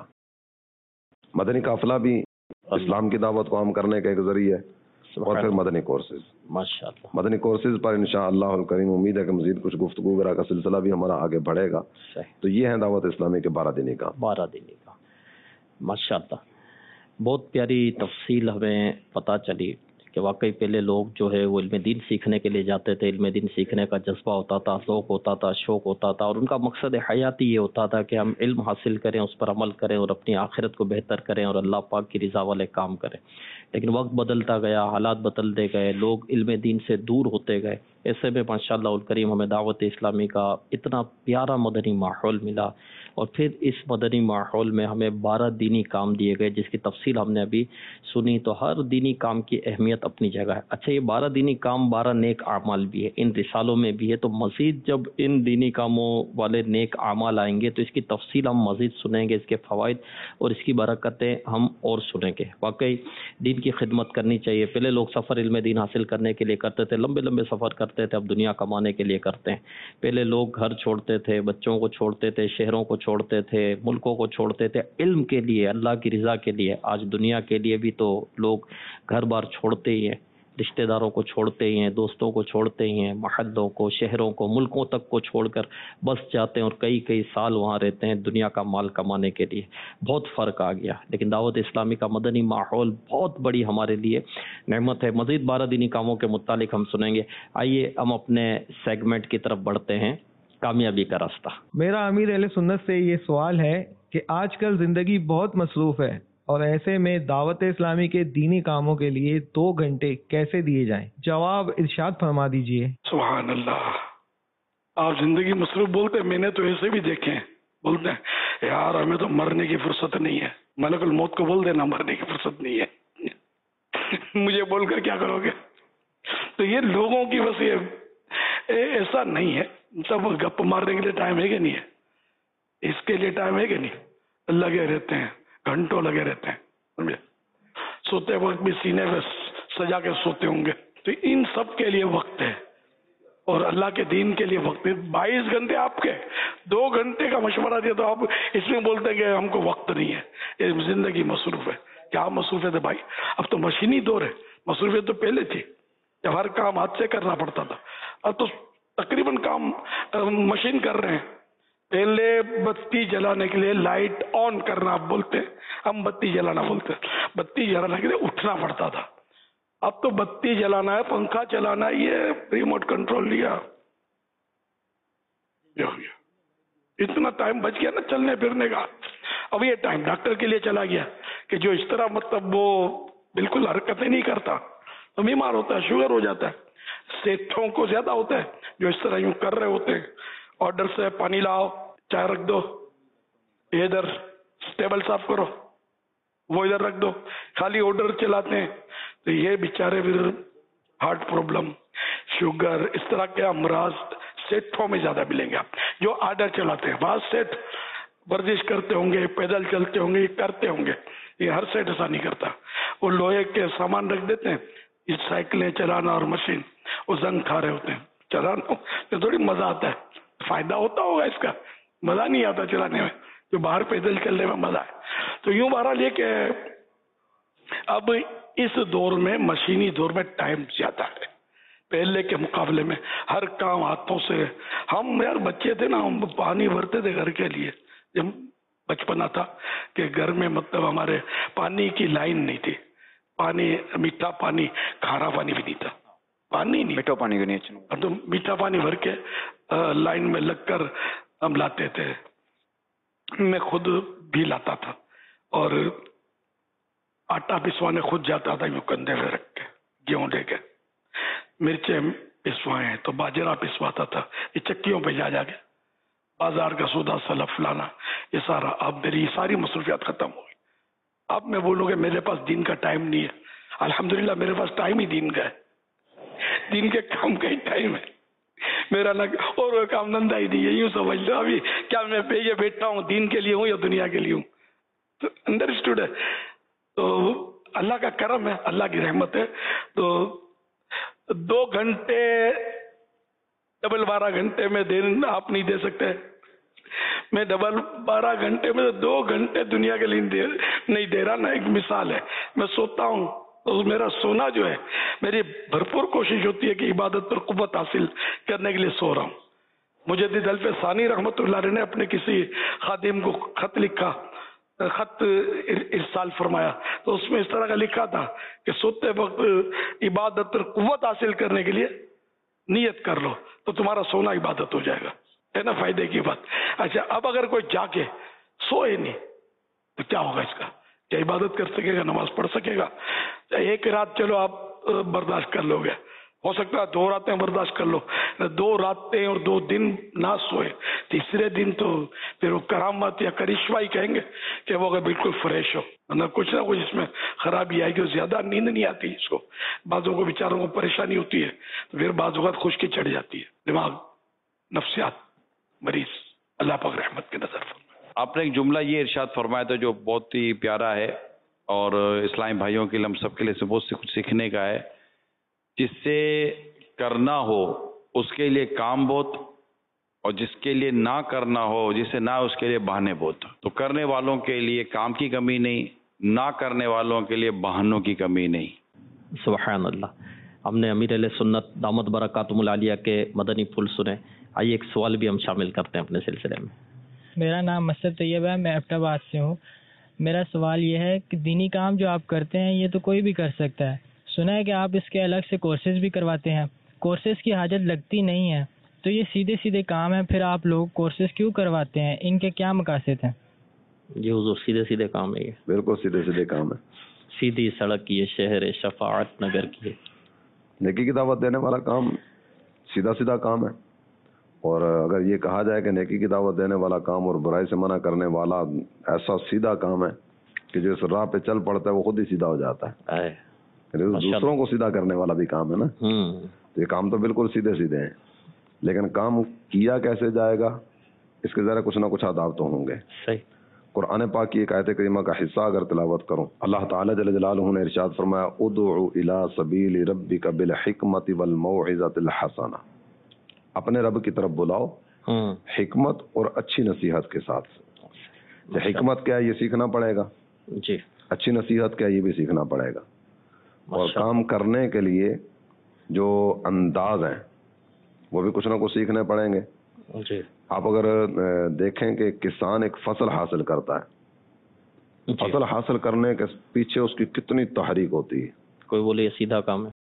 مدنی قافلہ بھی اسلام کی دعوت کو عام کرنے کا ایک ذریعہ ہے. اور پھر مدنی کورسز. ماشاءاللہ. مدنی کورسز پر انشاءاللہ الکریم امید ہے کہ مزید کچھ گفتگو وغیرہ کا سلسلہ بھی ہمارا آگے بڑھے گا. تو یہ ہیں دعوت اسلامی کے 12 دینی کام. 12 دینی کا. ماشاءاللہ. بہت پیاری تفصیل ہمیں پتہ چلی کہ واقعی پہلے لوگ جو ہے وہ علم دین سیکھنے کے لیے جاتے تھے، علم دین سیکھنے کا جذبہ ہوتا تھا، ذوق ہوتا تھا، شوق ہوتا تھا، اور ان کا مقصد حیاتی یہ ہوتا تھا کہ ہم علم حاصل کریں، اس پر عمل کریں اور اپنی آخرت کو بہتر کریں اور اللہ پاک کی رضا والے کام کریں. لیکن وقت بدلتا گیا، حالات بدلتے گئے، لوگ علم دین سے دور ہوتے گئے. ایسے میں ماشاءاللہ الکریم ہمیں دعوت اسلامی کا اتنا پیارا مدنی ماحول ملا، اور پھر اس مدنی ماحول میں ہمیں 12 دینی کام دیے گئے جس کی تفصیل ہم نے ابھی سنی. تو ہر دینی کام کی اہمیت اپنی جگہ ہے. اچھا، یہ 12 دینی کام 12 نیک اعمال بھی ہے، ان رسالوں میں بھی ہے. تو مزید جب ان دینی کاموں والے نیک اعمال آئیں گے تو اس کی تفصیل ہم مزید سنیں گے، اس کے فوائد اور اس کی برکتیں ہم اور سنیں گے. واقعی دین کی خدمت کرنی چاہیے. پہلے لوگ سفر علم دین حاصل کرنے کے لیے کرتے تھے، لمبے لمبے سفر کرتے تھے، اب دنیا کمانے کے لیے کرتے ہیں. پہلے لوگ گھر چھوڑتے تھے، بچوں کو چھوڑتے تھے، شہروں کو چھوڑتے تھے، ملکوں کو چھوڑتے تھے علم کے لیے، اللہ کی رضا کے لیے. آج دنیا کے لیے بھی تو لوگ گھر بار چھوڑتے ہی ہیں، رشتہ داروں کو چھوڑتے ہی ہیں، دوستوں کو چھوڑتے ہی ہیں، محلوں کو، شہروں کو، ملکوں تک کو چھوڑ کر بس جاتے ہیں اور کئی کئی سال وہاں رہتے ہیں دنیا کا مال کمانے کے لیے. بہت فرق آ گیا. لیکن دعوت اسلامی کا مدنی ماحول بہت بڑی ہمارے لیے نعمت ہے. مزید 12 دینی کاموں کے متعلق ہم سنیں گے. آئیے ہم اپنے سیگمنٹ کی طرف بڑھتے ہیں، کامیابی کا راستہ. میرا امیر اہل سنت سے یہ سوال ہے کہ آج کل زندگی بہت مصروف ہے، اور ایسے میں دعوت اسلامی کے دینی کاموں کے لیے 2 گھنٹے کیسے دیے جائیں؟ جواب ارشاد فرما دیجئے. سبحان اللہ. آپ زندگی مصروف بولتے ہیں، میں نے تو ایسے بھی دیکھے ہیں، بولتے ہیں یار ہمیں تو مرنے کی فرصت نہیں ہے. ملک الموت کو بول دینا مرنے کی فرصت نہیں ہے. مجھے بول کر کیا کرو گے؟ تو یہ لوگوں کی بس یہ ایسا نہیں ہے. سب گپ مارنے کے لیے ٹائم ہے کہ نہیں ہے؟ اس کے لیے ٹائم ہے کہ نہیں؟ لگے رہتے ہیں، گھنٹوں لگے رہتے ہیں. سوتے وقت بھی سینے میں سجا کے سوتے ہوں گے. تو ان سب کے لیے وقت ہے اور اللہ کے دین کے لیے وقت ہے. 22 گھنٹے آپ کے 2 گھنٹے کا مشورہ دیا تو آپ اس میں بولتے ہیں کہ ہم کو وقت نہیں ہے. یہ زندگی مصروف ہے. کیا مصروفیت ہے بھائی؟ اب تو مشینی دور ہے. مصروفیت تو پہلے تھی جب ہر کام ہاتھ سے کرنا پڑتا تھا. اب تو تقریباً کام مشین کر رہے ہیں. پہلے بتی جلانے کے لیے لائٹ آن کرنا آپ بولتے ہیں، ہم بتی جلانا بولتے ہیں. بتی جلانے کے لیے اٹھنا پڑتا تھا. اب تو بتی جلانا ہے، پنکھا چلانا ہے، یہ ریموٹ کنٹرول لیا. اتنا ٹائم بچ گیا نا چلنے پھرنے کا. اب یہ ٹائم ڈاکٹر کے لیے چلا گیا کہ جو اس طرح مطلب وہ بالکل حرکتیں نہیں کرتا تو بیمار ہوتا ہے، شوگر ہو جاتا ہے. سیٹھوں کو زیادہ ہوتا ہے جو اس طرح یوں کر رہے ہوتے ہیں ऑर्डर से पानी लाओ, चाय रख दो, इधर टेबल साफ करो, वो इधर रख दो, खाली ऑर्डर चलाते हैं। तो ये बेचारे फिर हार्ट प्रॉब्लम, शुगर, इस तरह के अमराज सेठों में ज्यादा मिलेंगे। आप जो ऑर्डर चलाते हैं, वहां सेठ वर्जिश करते होंगे, पैदल चलते होंगे, करते होंगे, ये हर सेठ ऐसा नहीं करता। वो लोहे के सामान रख देते हैं, ये साइकिलें चलाना और मशीन, वो जंग खा रहे होते हैं। चलाना तो थोड़ी मजा आता है, फायदा होता होगा इसका, मजा नहीं आता चलाने में, जो बाहर पैदल चलने में मजा है। तो यूं बहरहाल ये कि अब इस दौर में, मशीनी दौर में टाइम ज्यादा है पहले के मुकाबले में, हर काम हाथों से। हम यार बच्चे थे ना, हम पानी भरते थे घर के लिए, जब बचपना था कि घर में मतलब हमारे पानी की लाइन नहीं थी, पानी मीठा पानी, खारा पानी भी नहीं था, पानी नहीं, मीठा पानी भी नहीं, तो मीठा पानी भर के लाइन में लगकर हम लाते थे। मैं खुद भी लाता था और आटा पिसवाने खुद जाता था, यूं कंधे पे रख के, गेहूं लेके, मिर्चें पिसवाए तो बाजरा पिसवाता था, ये चक्कियों पे जा जाके बाजार का सौदा सलफ लाना, ये सारा। अब मेरी सारी मसरूफियात खत्म हो गई। अब मैं बोलूँगा मेरे पास दिन का टाइम नहीं है, अल्हम्दुलिल्लाह मेरे पास टाइम ही दिन का है, दिन के काम का ही टाइम है मेरा, ना और काम धंधा ही नहीं है। यूं समझ लो अभी क्या मैं पे ये बैठा हूँ दिन के लिए हूँ या दुनिया के लिए हूँ, तो अंडरस्टूड है। तो अल्लाह का करम है, अल्लाह की रहमत है। तो 2 घंटे डबल 12 घंटे में देर आप नहीं दे सकते, मैं डबल 12 घंटे में 2 घंटे दुनिया के लिए नहीं दे रहा ना। एक मिसाल है, मैं सोता हूँ तो मेरा सोना जो है, मेरी भरपूर कोशिश होती है कि इबादत पर कुव्वत हासिल करने के लिए सो रहा हूँ। मुझे दिल सानी रहमतुल्लाह अलैह ने अपने किसी खादिम को खत लिखा, खत इरसाल फरमाया, तो उसमें इस तरह का लिखा था कि सोते वक्त इबादत पर कुव्वत हासिल करने के लिए नियत कर लो तो तुम्हारा सोना इबादत हो जाएगा, है ना, फायदे की बात। अच्छा, अब अगर कोई जाके सोए नहीं तो क्या होगा इसका, क्या इबादत कर सकेगा, नमाज पढ़ सकेगा? एक रात चलो आप बर्दाश्त कर लोगे, हो सकता है 2 रातें बर्दाश्त कर लो, 2 रातें और 2 दिन ना सोए, तीसरे दिन तो फिर वो करामत या करिश्मा ही कहेंगे कि वो अगर बिल्कुल फ्रेश हो, मतलब कुछ ना कुछ इसमें खराबी आएगी। ज्यादा नींद नहीं आती इसको, बाजों को बेचारों को परेशानी होती है, तो फिर बाजों का खुश्की चढ़ जाती है, दिमाग, नफ्सियात, मरीज, अल्लाह पाक रहमत की नजर। आपने एक जुमला ये इरशाद फरमाया था जो बहुत ही प्यारा है और इस्लामी भाइयों के लिए, हम सबके लिए बहुत से कुछ सीखने का है। जिससे करना हो उसके लिए काम बहुत, और जिसके लिए ना करना हो, जिसे ना उसके लिए बहाने बहुत। तो करने वालों के लिए काम की कमी नहीं, ना करने वालों के लिए बहानों की कमी नहीं। सुभान अल्लाह। हमने अमीर अहले सुन्नत दामत बरकातुहुल आलिया के मदनी फूल सुने, आइए एक सवाल भी हम शामिल करते हैं अपने सिलसिले में। मेरा नाम मसद तैयब है, मैं एबटाबाद से हूँ। मेरा सवाल ये है कि दीनी काम जो आप करते हैं ये तो कोई भी कर सकता है, सुना है कि आप इसके अलग से कोर्सेज भी करवाते हैं, कोर्सेज की हाजत लगती नहीं है, तो ये सीधे सीधे काम है, फिर आप लोग कोर्सेज क्यों करवाते हैं, इनके क्या मकासद हैं? जी हुजूर, सीधे सीधे काम है ये, बिल्कुल सीधे सीधे काम है, सीधी सड़क की, शहर शफाअत नगर की, नेकी की दावत देने वाला काम सीधा सीधा काम है। और अगर ये कहा जाए कि नेकी की दावत देने वाला काम और बुराई से मना करने वाला ऐसा सीधा काम है कि जो इस राह पे चल पड़ता है वो खुद ही सीधा हो जाता है। दूसरों को सीधा करने वाला भी काम है ना, तो ये काम तो बिल्कुल सीधे सीधे हैं, लेकिन काम किया कैसे जाएगा इसके जरा कुछ ना कुछ आदाब तो होंगे। सही। कुरान पाक की एक आयत करीमा का हिस्सा अगर तिलावत करूं, अल्लाह ताला जल्ल जलालहू ने इरशाद फरमाया, उदउ इला सबील रब्बिका बिल हिकमति वल मौइज़तिल हसना, अपने रब की तरफ बुलाओ हिकमत और अच्छी नसीहत के साथ। तो हिकमत क्या है ये सीखना पड़ेगा जी, अच्छी नसीहत क्या ये भी सीखना पड़ेगा, और काम करने के लिए जो अंदाज हैं वो भी कुछ ना कुछ सीखने पड़ेंगे जी। आप अगर देखें कि किसान एक फसल हासिल करता है, फसल हासिल करने के पीछे उसकी कितनी तहरीक होती है। कोई बोले ये सीधा काम है,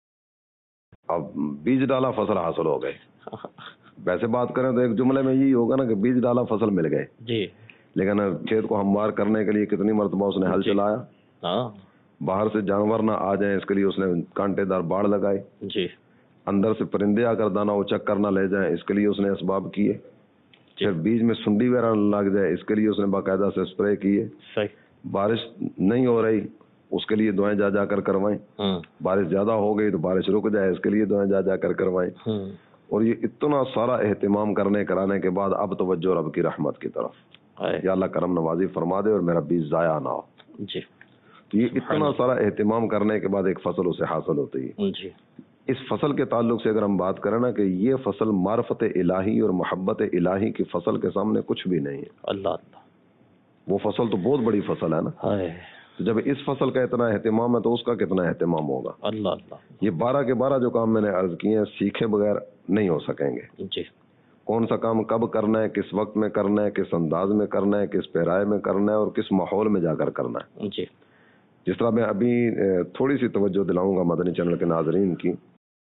अब बीज डाला फसल हासिल हो गए, वैसे बात करें तो एक जुमले में यही होगा ना कि बीज डाला फसल मिल गए जी, लेकिन खेत को हमवार करने के लिए कितनी मरतबा उसने हल चलाया, बाहर से जानवर ना आ जाए इसके लिए उसने कांटेदार बाड़ लगाए जी, अंदर से परिंदे आकर दाना उचक कर ना ले जाएं इसके लिए उसने असबाब किए, پھر بیج میں سنڈی وغیرہ لگ جائے اس کے لیے اس نے باقاعدہ سے اسپرے کیے. صحیح. بارش نہیں ہو رہی اس کے لیے دعائیں جا جا کر کروائیں. بارش زیادہ ہو گئی تو بارش رک جائے اس کے لیے دعائیں جا جا کر کروائیں. اور یہ اتنا سارا اہتمام کرانے کے بعد اب توجہ رب کی رحمت کی طرف. یا اللہ کرم نوازی فرما دے اور میرا بیج ضائع نہ ہو. جی. تو یہ اتنا سارا اہتمام کرنے کے بعد ایک فصل اسے حاصل ہوتی ہے. جی. اس فصل کے تعلق سے اگر ہم بات کریں نا کہ یہ فصل معرفت الہی اور محبت الہی کی فصل کے سامنے کچھ بھی نہیں ہے. اللہ اللہ. وہ فصل تو بہت بڑی فصل ہے نا. تو جب اس فصل کا اتنا اہتمام ہے تو اس کا کتنا اہتمام ہوگا. اللہ اللہ. یہ 12 کے 12 جو کام میں نے عرض کیے ہیں سیکھے بغیر نہیں ہو سکیں گے. جی. کون سا کام کب کرنا ہے, کس وقت میں کرنا ہے, کس انداز میں کرنا ہے, کس پیرائے میں کرنا ہے اور کس ماحول میں جا کر کرنا ہے. جی. جس طرح میں ابھی تھوڑی سی توجہ دلاؤں گا مدنی چینل کے ناظرین کی.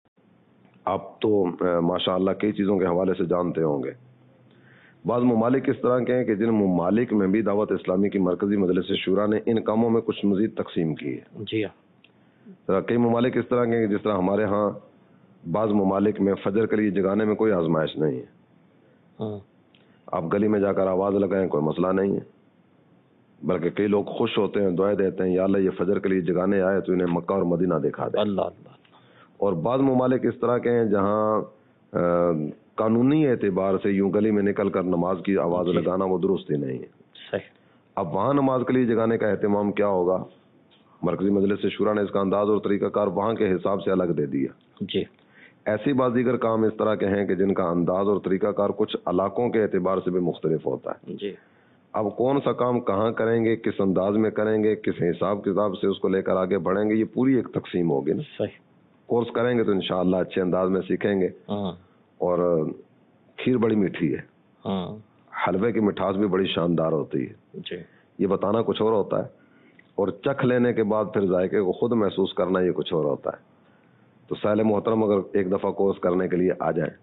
آپ تو ماشاء اللہ کئی چیزوں کے حوالے سے جانتے ہوں گے. بعض ممالک اس طرح کے ہیں کہ جن ممالک میں بھی دعوت اسلامی کی مرکزی مجلس شورا نے ان کاموں میں کچھ مزید تقسیم کی ہے. جی. کئی ممالک اس طرح کے ہیں جس طرح ہمارے ہاں بعض ممالک میں فجر کے لیے جگانے میں کوئی آزمائش نہیں ہے. آپ گلی میں جا کر آواز لگائیں کوئی مسئلہ نہیں ہے, بلکہ کئی لوگ خوش ہوتے ہیں, دعائیں دیتے ہیں یا اللہ یہ فجر کے لیے جگانے آئے تو انہیں مکہ اور مدینہ دکھا دے. اللہ اللہ. اور بعض ممالک اس طرح کے ہیں جہاں قانونی اعتبار سے یوں گلی میں نکل کر نماز کی آواز لگانا وہ درست ہی نہیں ہے. صحیح. اب وہاں نماز کے لیے جگانے کا اہتمام کیا ہوگا؟ مرکزی مجلس شورا نے اس کا انداز اور طریقہ کار وہاں کے حساب سے الگ دے دیا. جی. ایسی بعض دیگر کام اس طرح کے ہیں کہ جن کا انداز اور طریقہ کار کچھ علاقوں کے اعتبار سے بھی مختلف ہوتا ہے. جی. اب کون سا کام کہاں کریں گے, کس انداز میں کریں گے, کس حساب کتاب سے اس کو لے کر آگے بڑھیں گے, یہ پوری ایک تقسیم ہوگی نا. صحیح. کورس کریں گے تو انشاءاللہ اچھے انداز میں سیکھیں گے. اور کھیر بڑی میٹھی ہے, حلوے کی مٹھاس بھی بڑی شاندار ہوتی ہے. جی. یہ بتانا کچھ اور ہوتا ہے اور چکھ لینے کے بعد پھر ذائقے کو خود محسوس کرنا یہ کچھ اور ہوتا ہے. تو سائل محترم اگر ایک دفعہ کورس کرنے کے لیے آ جائیں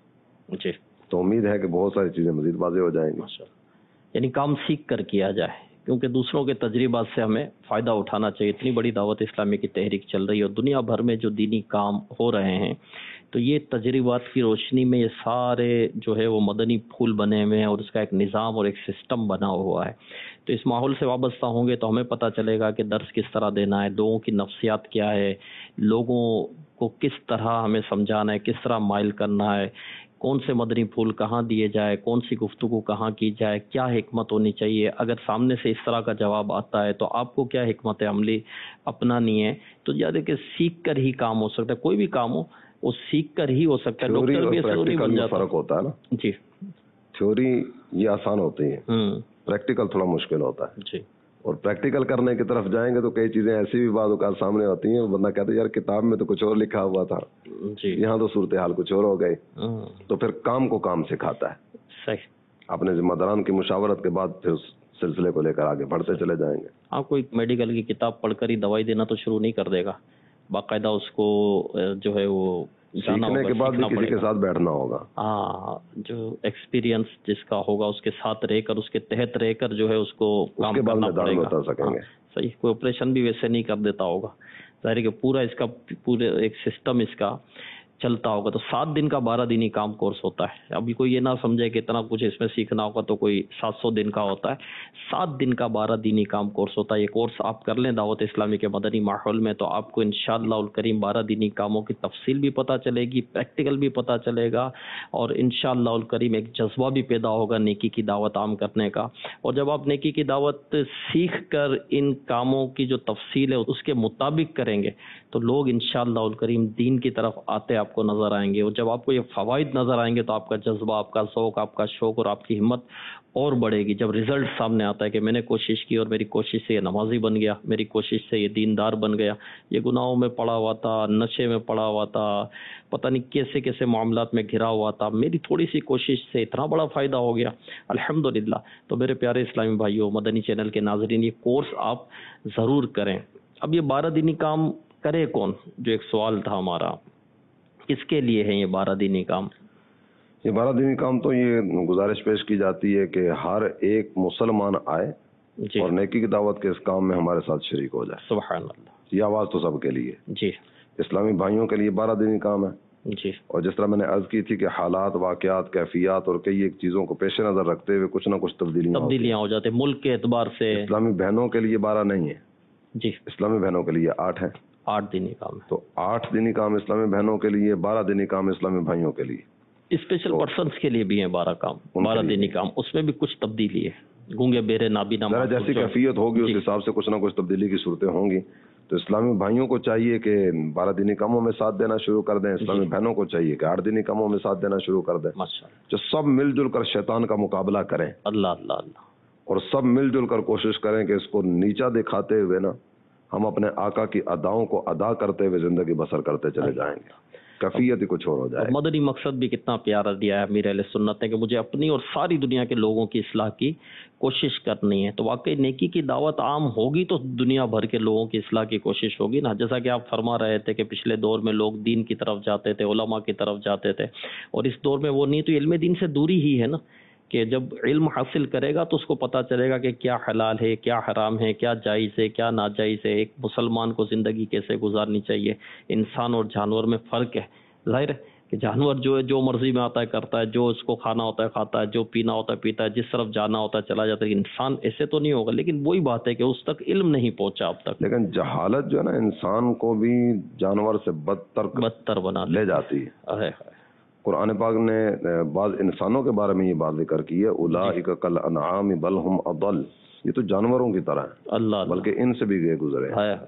جی تو امید ہے کہ بہت ساری چیزیں مزید واضح ہو جائیں گی. یعنی کام سیکھ کر کیا جائے, کیونکہ دوسروں کے تجربات سے ہمیں فائدہ اٹھانا چاہیے. اتنی بڑی دعوت اسلامی کی تحریک چل رہی ہے اور دنیا بھر میں جو دینی کام ہو رہے ہیں تو یہ تجربات کی روشنی میں یہ سارے جو ہے وہ مدنی پھول بنے ہوئے ہیں اور اس کا ایک نظام اور ایک سسٹم بنا ہوا ہے. تو اس ماحول سے وابستہ ہوں گے تو ہمیں پتہ چلے گا کہ درس کس طرح دینا ہے, لوگوں کی نفسیات کیا ہے, لوگوں کو کس طرح ہمیں سمجھانا ہے, کس طرح مائل کرنا ہے, کون سے مدنی پھول کہاں دیے جائے, کون سی گفتگو کہاں کی جائے, کیا حکمت ہونی چاہیے. اگر سامنے سے اس طرح کا جواب آتا ہے تو آپ کو کیا حکمت عملی اپنانی ہے. تو یا دیکھیں سیکھ کر ہی کام ہو سکتا ہے, کوئی بھی کام ہو وہ سیکھ کر ہی ہو سکتا ہے. ڈاکٹر بھی ضروری بن جاتا ہے. فرق ہوتا ہے نا. جی. تھیوری یہ آسان ہوتی ہے, پریکٹیکل تھوڑا مشکل ہوتا ہے. جی. اور پریکٹیکل کرنے کی طرف جائیں گے تو کئی چیزیں ایسی بھی بعض اوقات سامنے ہوتی ہیں, بندہ کہتا ہے یار کتاب میں تو کچھ اور لکھا ہوا تھا, یہاں تو صورتحال کچھ اور ہو گئی. تو پھر کام کو کام سکھاتا ہے. صحیح. اپنے ذمہ داران کی مشاورت کے بعد پھر اس سلسلے کو لے کر آگے بڑھتے چلے جائیں گے. آپ کوئی میڈیکل کی کتاب پڑھ کر ہی دوائی دینا تو شروع نہیں کر دے گا, باقاعدہ اس کو جو ہے وہ سیکھنے کے بعد بھی کسی کے ساتھ بیٹھنا ہوگا. ہاں, جو ایکسپیرینس جس کا ہوگا اس کے ساتھ رہ کر, اس کے تحت رہ کر جو ہے اس کو کام کرنا پڑے گا. بتا سکیں گے. صحیح. کوئی آپریشن بھی ویسے نہیں کر دیتا ہوگا, ظاہر ہے کہ پورا اس کا پورے ایک سسٹم اس کا چلتا ہوگا. تو 7 دن کا 12 دینی کام کورس ہوتا ہے. ابھی کوئی یہ نہ سمجھے کہ اتنا کچھ اس میں سیکھنا ہوگا تو کوئی 700 دن کا ہوتا ہے. 7 دن کا 12 دینی کام کورس ہوتا ہے. یہ کورس آپ کر لیں دعوت اسلامی کے مدنی ماحول میں تو آپ کو انشاءاللہ الکریم 12 دینی کاموں کی تفصیل بھی پتہ چلے گی, پریکٹیکل بھی پتہ چلے گا, اور انشاءاللہ الکریم ایک جذبہ بھی پیدا ہوگا نیکی کی دعوت عام کرنے کا. اور جب آپ نیکی کی دعوت سیکھ کر ان کاموں کی جو تفصیل ہے اس کے مطابق کریں گے تو لوگ انشاءاللہ الکریم دین کی طرف آتے آپ کو نظر آئیں گے. اور جب آپ کو یہ فوائد نظر آئیں گے تو آپ کا جذبہ, آپ کا ذوق, آپ کا شوق اور آپ کی ہمت اور بڑھے گی. جب رزلٹ سامنے آتا ہے کہ میں نے کوشش کی اور میری کوشش سے یہ نمازی بن گیا, میری کوشش سے یہ دیندار بن گیا, یہ گناہوں میں پڑا ہوا تھا, نشے میں پڑا ہوا تھا, پتہ نہیں کیسے کیسے معاملات میں گھرا ہوا تھا, میری تھوڑی سی کوشش سے اتنا بڑا فائدہ ہو گیا الحمدللہ. تو میرے پیارے اسلامی بھائیوں, مدنی چینل کے ناظرین, یہ کورس آپ ضرور کریں. اب یہ 12 دینی کام کرے کون, جو ایک سوال تھا ہمارا, کس کے لیے ہے یہ 12 دینی کام؟ یہ 12 دینی کام تو یہ گزارش پیش کی جاتی ہے کہ ہر ایک مسلمان آئے جی, اور نیکی کی دعوت کے اس کام میں ہمارے ساتھ شریک ہو جائے. سبحان اللہ. یہ آواز تو سب کے لیے, جی, اسلامی بھائیوں کے لیے 12 دینی کام ہے, جی. اور جس طرح میں نے عرض کی تھی کہ حالات، واقعات، کیفیات اور کئی ایک چیزوں کو پیش نظر رکھتے ہوئے کچھ نہ کچھ تبدیلیاں ہو جاتے ملک کے اعتبار سے. اسلامی بہنوں کے لیے 12 نہیں ہے جی، اسلامی بہنوں کے لیے 8 ہیں. 8 دینی کام ہے. تو 8 دینی کام اسلامی بہنوں کے لیے، 12 دینی کام اسلامی بھائیوں کے لیے. اسپیشل پرسنس کے لیے بھی ہیں 12 کام، 12 دینی کام. اس میں بھی کچھ تبدیلی ہے. گونگے بہرے نابینا جیسی کیفیت ہوگی اس حساب سے کچھ نہ کچھ تبدیلی کی صورتیں ہوں گی. تو اسلامی بھائیوں کو چاہیے کہ 12 دینی کاموں میں ساتھ دینا شروع کر دیں. اسلامی بہنوں کو چاہیے کہ 8 دینی کاموں میں ساتھ دینا شروع کر دیں. جو سب مل جل کر شیطان کا مقابلہ کریں. اللہ اللہ اللہ. اور سب مل جل کر کوشش کریں کہ اس کو نیچا دکھاتے ہوئے نا ہم اپنے آقا کی اداؤں کو ادا کرتے ہوئے زندگی بسر کرتے چلے جائیں گے. کیفیت ہی کچھ اور ہو جائے. مدنی مقصد بھی کتنا پیارا دیا ہے امیر اہل سنت نے کہ مجھے اپنی اور ساری دنیا کے لوگوں کی اصلاح کی کوشش کرنی ہے. تو واقعی نیکی کی دعوت عام ہوگی تو دنیا بھر کے لوگوں کی اصلاح کی کوشش ہوگی نا. جیسا کہ آپ فرما رہے تھے کہ پچھلے دور میں لوگ دین کی طرف جاتے تھے، علماء کی طرف جاتے تھے، اور اس دور میں وہ نہیں. تو علم دین سے دوری ہی ہے نا کہ جب علم حاصل کرے گا تو اس کو پتہ چلے گا کہ کیا حلال ہے، کیا حرام ہے، کیا جائز ہے، کیا ناجائز ہے. ایک مسلمان کو زندگی کیسے گزارنی چاہیے. انسان اور جانور میں فرق ہے. ظاہر ہے کہ جانور جو ہے جو مرضی میں آتا ہے کرتا ہے، جو اس کو کھانا ہوتا ہے کھاتا ہے، جو پینا ہوتا ہے پیتا ہے، جس طرف جانا ہوتا ہے چلا جاتا ہے. انسان ایسے تو نہیں ہوگا، لیکن وہی بات ہے کہ اس تک علم نہیں پہنچا اب تک. لیکن جہالت جو ہے نا انسان کو بھی جانور سے بدتر بنا لے جاتی ہے. قرآن پاک نے بعض انسانوں کے بارے میں یہ بات ذکر کی ہے، اولئک کالانعام بل ہم اضل. یہ تو جانوروں کی طرح ہے، اللہ بلکہ ان سے بھی گئے گزرے.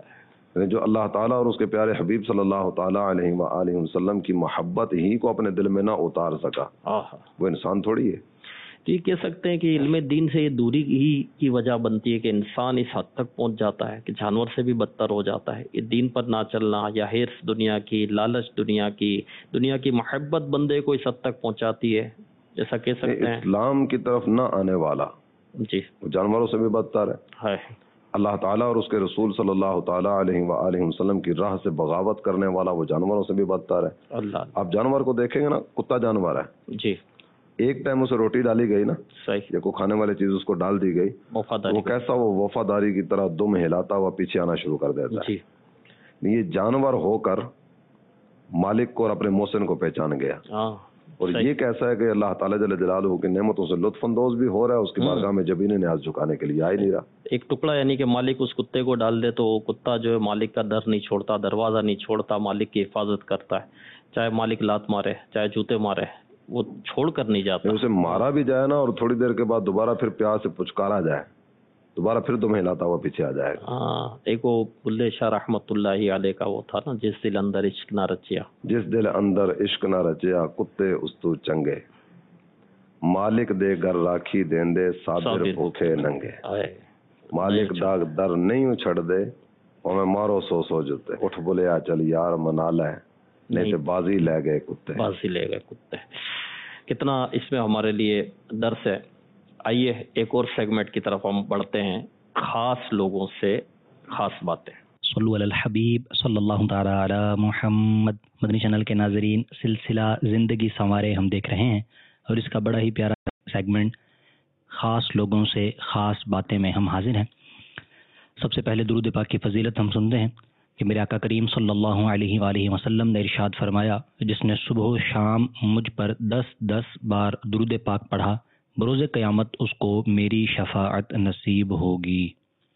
جو اللہ تعالیٰ اور اس کے پیارے حبیب صلی اللہ تعالیٰ علیہ وآلہ وسلم کی محبت ہی کو اپنے دل میں نہ اتار سکا، وہ انسان تھوڑی ہے. یہ کہہ سکتے ہیں کہ علم دین سے یہ دوری ہی کی وجہ بنتی ہے کہ انسان اس حد تک پہنچ جاتا ہے کہ جانور سے بھی بدتر ہو جاتا ہے. یہ دین پر نہ چلنا یا حرص دنیا کی، لالچ دنیا کی محبت بندے کو اس حد تک پہنچاتی ہے. جیسا کہہ سکتے ہیں اسلام کی طرف نہ آنے والا جی وہ جانوروں سے بھی بدتر ہے. اللہ تعالیٰ اور اس کے رسول صلی اللہ تعالیٰ علیہ وآلہ وسلم کی راہ سے بغاوت کرنے والا وہ جانوروں سے بھی بدتر ہے. آپ جانور کو دیکھیں گے نا، کتا جانور ہے جی، ایک ٹائم اسے روٹی ڈالی گئی نا، صحیح، یا کوئی کھانے والی چیز اس کو ڈال دی گئی، وہ کیسا وہ وفاداری کی طرح دم ہلاتا ہوا پیچھے آنا شروع کر دیتا ہے. یہ جانور ہو کر مالک کو اور اپنے محسن کو پہچان گیا. اور یہ کیسا ہے کہ اللہ تعالیٰ جل جلالہ کی نعمتوں سے لطف اندوز بھی ہو رہا ہے، اس کی بارگاہ میں جبین نیاز جھکانے کے لیے آ ہی نہیں رہا. ایک ٹکڑا یعنی کہ مالک اس کتے کو ڈال دے تو کتا جو ہے مالک کا در نہیں چھوڑتا، دروازہ نہیں چھوڑتا، مالک کی حفاظت کرتا ہے. چاہے مالک لات مارے، چاہے جوتے مارے، وہ چھوڑ کر نہیں جاتا. اسے مارا بھی جائے نا اور تھوڑی دیر کے بعد دوبارہ پھر پیار سے پچکارا جائے، دوبارہ پھر دم ہلاتا ہوا پیچھے آ جائے گا. ایک وہ بلے شاہ رحمت اللہ علیہ کا وہ تھا نا، جس دل اندر عشق نہ رچیا، جس دل اندر عشق نہ رچیا، کتے استو چنگے، مالک دے گر راکھی دین دے، صابر بھوکے ننگے. مالک داغ در نہیں اچھڑ دے، اور میں مارو سو جتے، اٹھ بولیا چل یار منا لے، نہیں تو بازی لے گئے کتے. کتنا اس میں ہمارے لیے درس ہے. آئیے ایک اور سیگمنٹ کی طرف ہم بڑھتے ہیں، خاص لوگوں سے خاص باتیں. صلو علی الحبیب صلی اللہ تعالی علی محمد. مدنی چینل کے ناظرین، سلسلہ زندگی سنوارے ہم دیکھ رہے ہیں، اور اس کا بڑا ہی پیارا سیگمنٹ خاص لوگوں سے خاص باتیں میں ہم حاضر ہیں. سب سے پہلے درود پاک کی فضیلت ہم سنتے ہیں کہ میرے آقا کریم صلی اللہ علیہ وآلہ وسلم نے ارشاد فرمایا، جس نے صبح و شام مجھ پر 10 بار درود پاک پڑھا، بروز قیامت اس کو میری شفاعت نصیب ہوگی.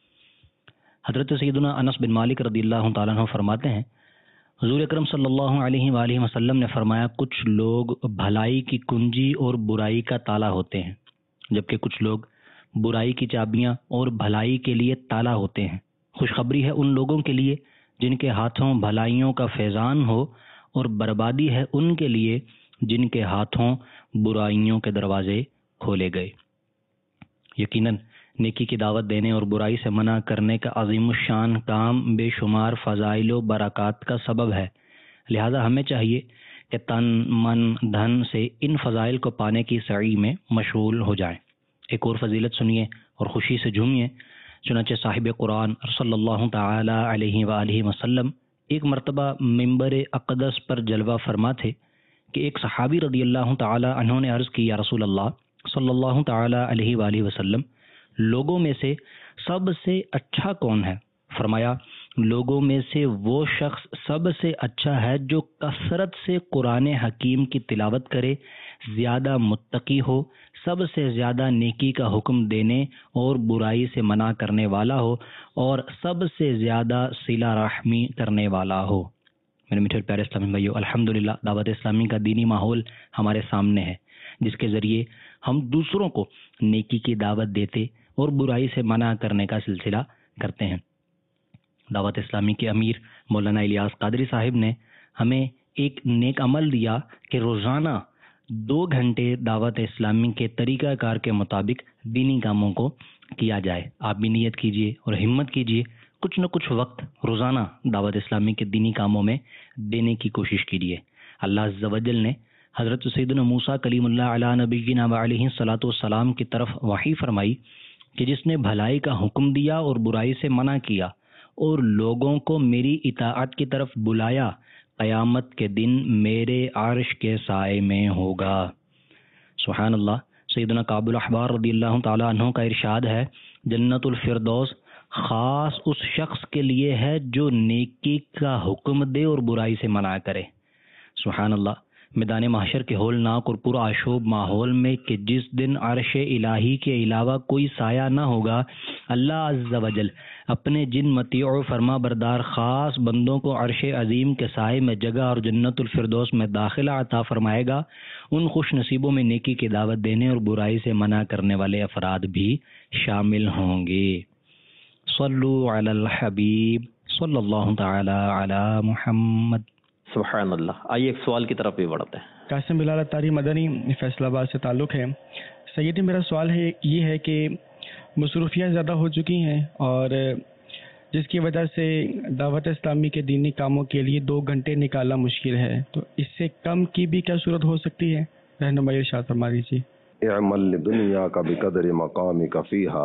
حضرت سیدنا انس بن مالک رضی اللہ تعالیٰ عنہ فرماتے ہیں، حضور اکرم صلی اللہ علیہ وآلہ وسلم نے فرمایا، کچھ لوگ بھلائی کی کنجی اور برائی کا تالا ہوتے ہیں، جبکہ کچھ لوگ برائی کی چابیاں اور بھلائی کے لیے تالا ہوتے ہیں. خوشخبری ہے ان لوگوں کے لیے جن کے ہاتھوں بھلائیوں کا فیضان ہو، اور بربادی ہے ان کے لیے جن کے ہاتھوں برائیوں کے دروازے کھولے گئے. یقیناً نیکی کی دعوت دینے اور برائی سے منع کرنے کا عظیم الشان کام بے شمار فضائل و برکات کا سبب ہے. لہذا ہمیں چاہیے کہ تن من دھن سے ان فضائل کو پانے کی سعی میں مشغول ہو جائیں. ایک اور فضیلت سنیے اور خوشی سے جھومیے. چنانچہ صاحب قرآن صلی اللہ تعالی علیہ وآلہ وسلم ایک مرتبہ ممبر اقدس پر جلوہ فرما تھے کہ ایک صحابی رضی اللہ تعالی عنہ نے عرض کی، یا رسول اللہ صلی اللہ تعالی علیہ وآلہ وسلم، لوگوں میں سے سب سے اچھا کون ہے؟ فرمایا، لوگوں میں سے وہ شخص سب سے اچھا ہے جو کثرت سے قرآن حکیم کی تلاوت کرے، زیادہ متقی ہو، سب سے زیادہ نیکی کا حکم دینے اور برائی سے منع کرنے والا ہو، اور سب سے زیادہ صلہ رحمی کرنے والا ہو۔ میرے میٹھے پیارے اسلامی بھائیو، الحمدللہ دعوت اسلامی کا دینی ماحول ہمارے سامنے ہے، جس کے ذریعے ہم دوسروں کو نیکی کی دعوت دیتے اور برائی سے منع کرنے کا سلسلہ کرتے ہیں۔ دعوت اسلامی کے امیر مولانا الیاس قادری صاحب نے ہمیں ایک نیک عمل دیا کہ روزانہ 2 گھنٹے دعوت اسلامی کے طریقہ کار کے مطابق دینی کاموں کو کیا جائے۔ آپ بھی نیت کیجئے اور ہمت کیجئے، کچھ نہ کچھ وقت روزانہ دعوت اسلامی کے دینی کاموں میں دینے کی کوشش کیجئے۔ اللہ عز و جل نے حضرت سیدنا موسیٰ کلیم اللہ علیہ نبینا و علیہ الصلوۃ والسلام کی طرف وحی فرمائی کہ جس نے بھلائی کا حکم دیا اور برائی سے منع کیا اور لوگوں کو میری اطاعت کی طرف بلایا، قیامت کے دن میرے عرش کے سائے میں ہوگا۔ سبحان اللہ۔ سیدنا کعب الاحبار رضی اللہ تعالی عنہ کا ارشاد ہے، جنت الفردوس خاص اس شخص کے لیے ہے جو نیکی کا حکم دے اور برائی سے منع کرے۔ سبحان اللہ۔ میدان محشر کے ہولناک اور پرآشوب ماحول میں کہ جس دن عرش الہی کے علاوہ کوئی سایہ نہ ہوگا، اللہ عز و جل اپنے جن مطیع و فرما بردار خاص بندوں کو عرش عظیم کے سائے میں جگہ اور جنت الفردوس میں داخلہ عطا فرمائے گا۔ ان خوش نصیبوں میں نیکی کی دعوت دینے اور برائی سے منع کرنے والے افراد بھی شامل ہوں گے۔ صلو علی الحبیب صلی اللہ تعالی علی محمد۔ سبحان اللہ۔ آئیے ایک سوال کی طرف بھی بڑھتے ہیں۔ قاسم بلال اتاری مدنی فیصل آباد سے تعلق ہے۔ سیدی میرا سوال ہے یہ ہے کہ مصروفیات زیادہ ہو چکی ہیں اور جس کی وجہ سے دعوت اسلامی کے دینی کاموں کے لیے 2 گھنٹے نکالنا مشکل ہے، تو اس سے کم کی بھی کیا صورت ہو سکتی ہے؟ رہنمائی ارشاد فرما دیجیے۔ اعمل لدنیاک بقدر مقامک فیہا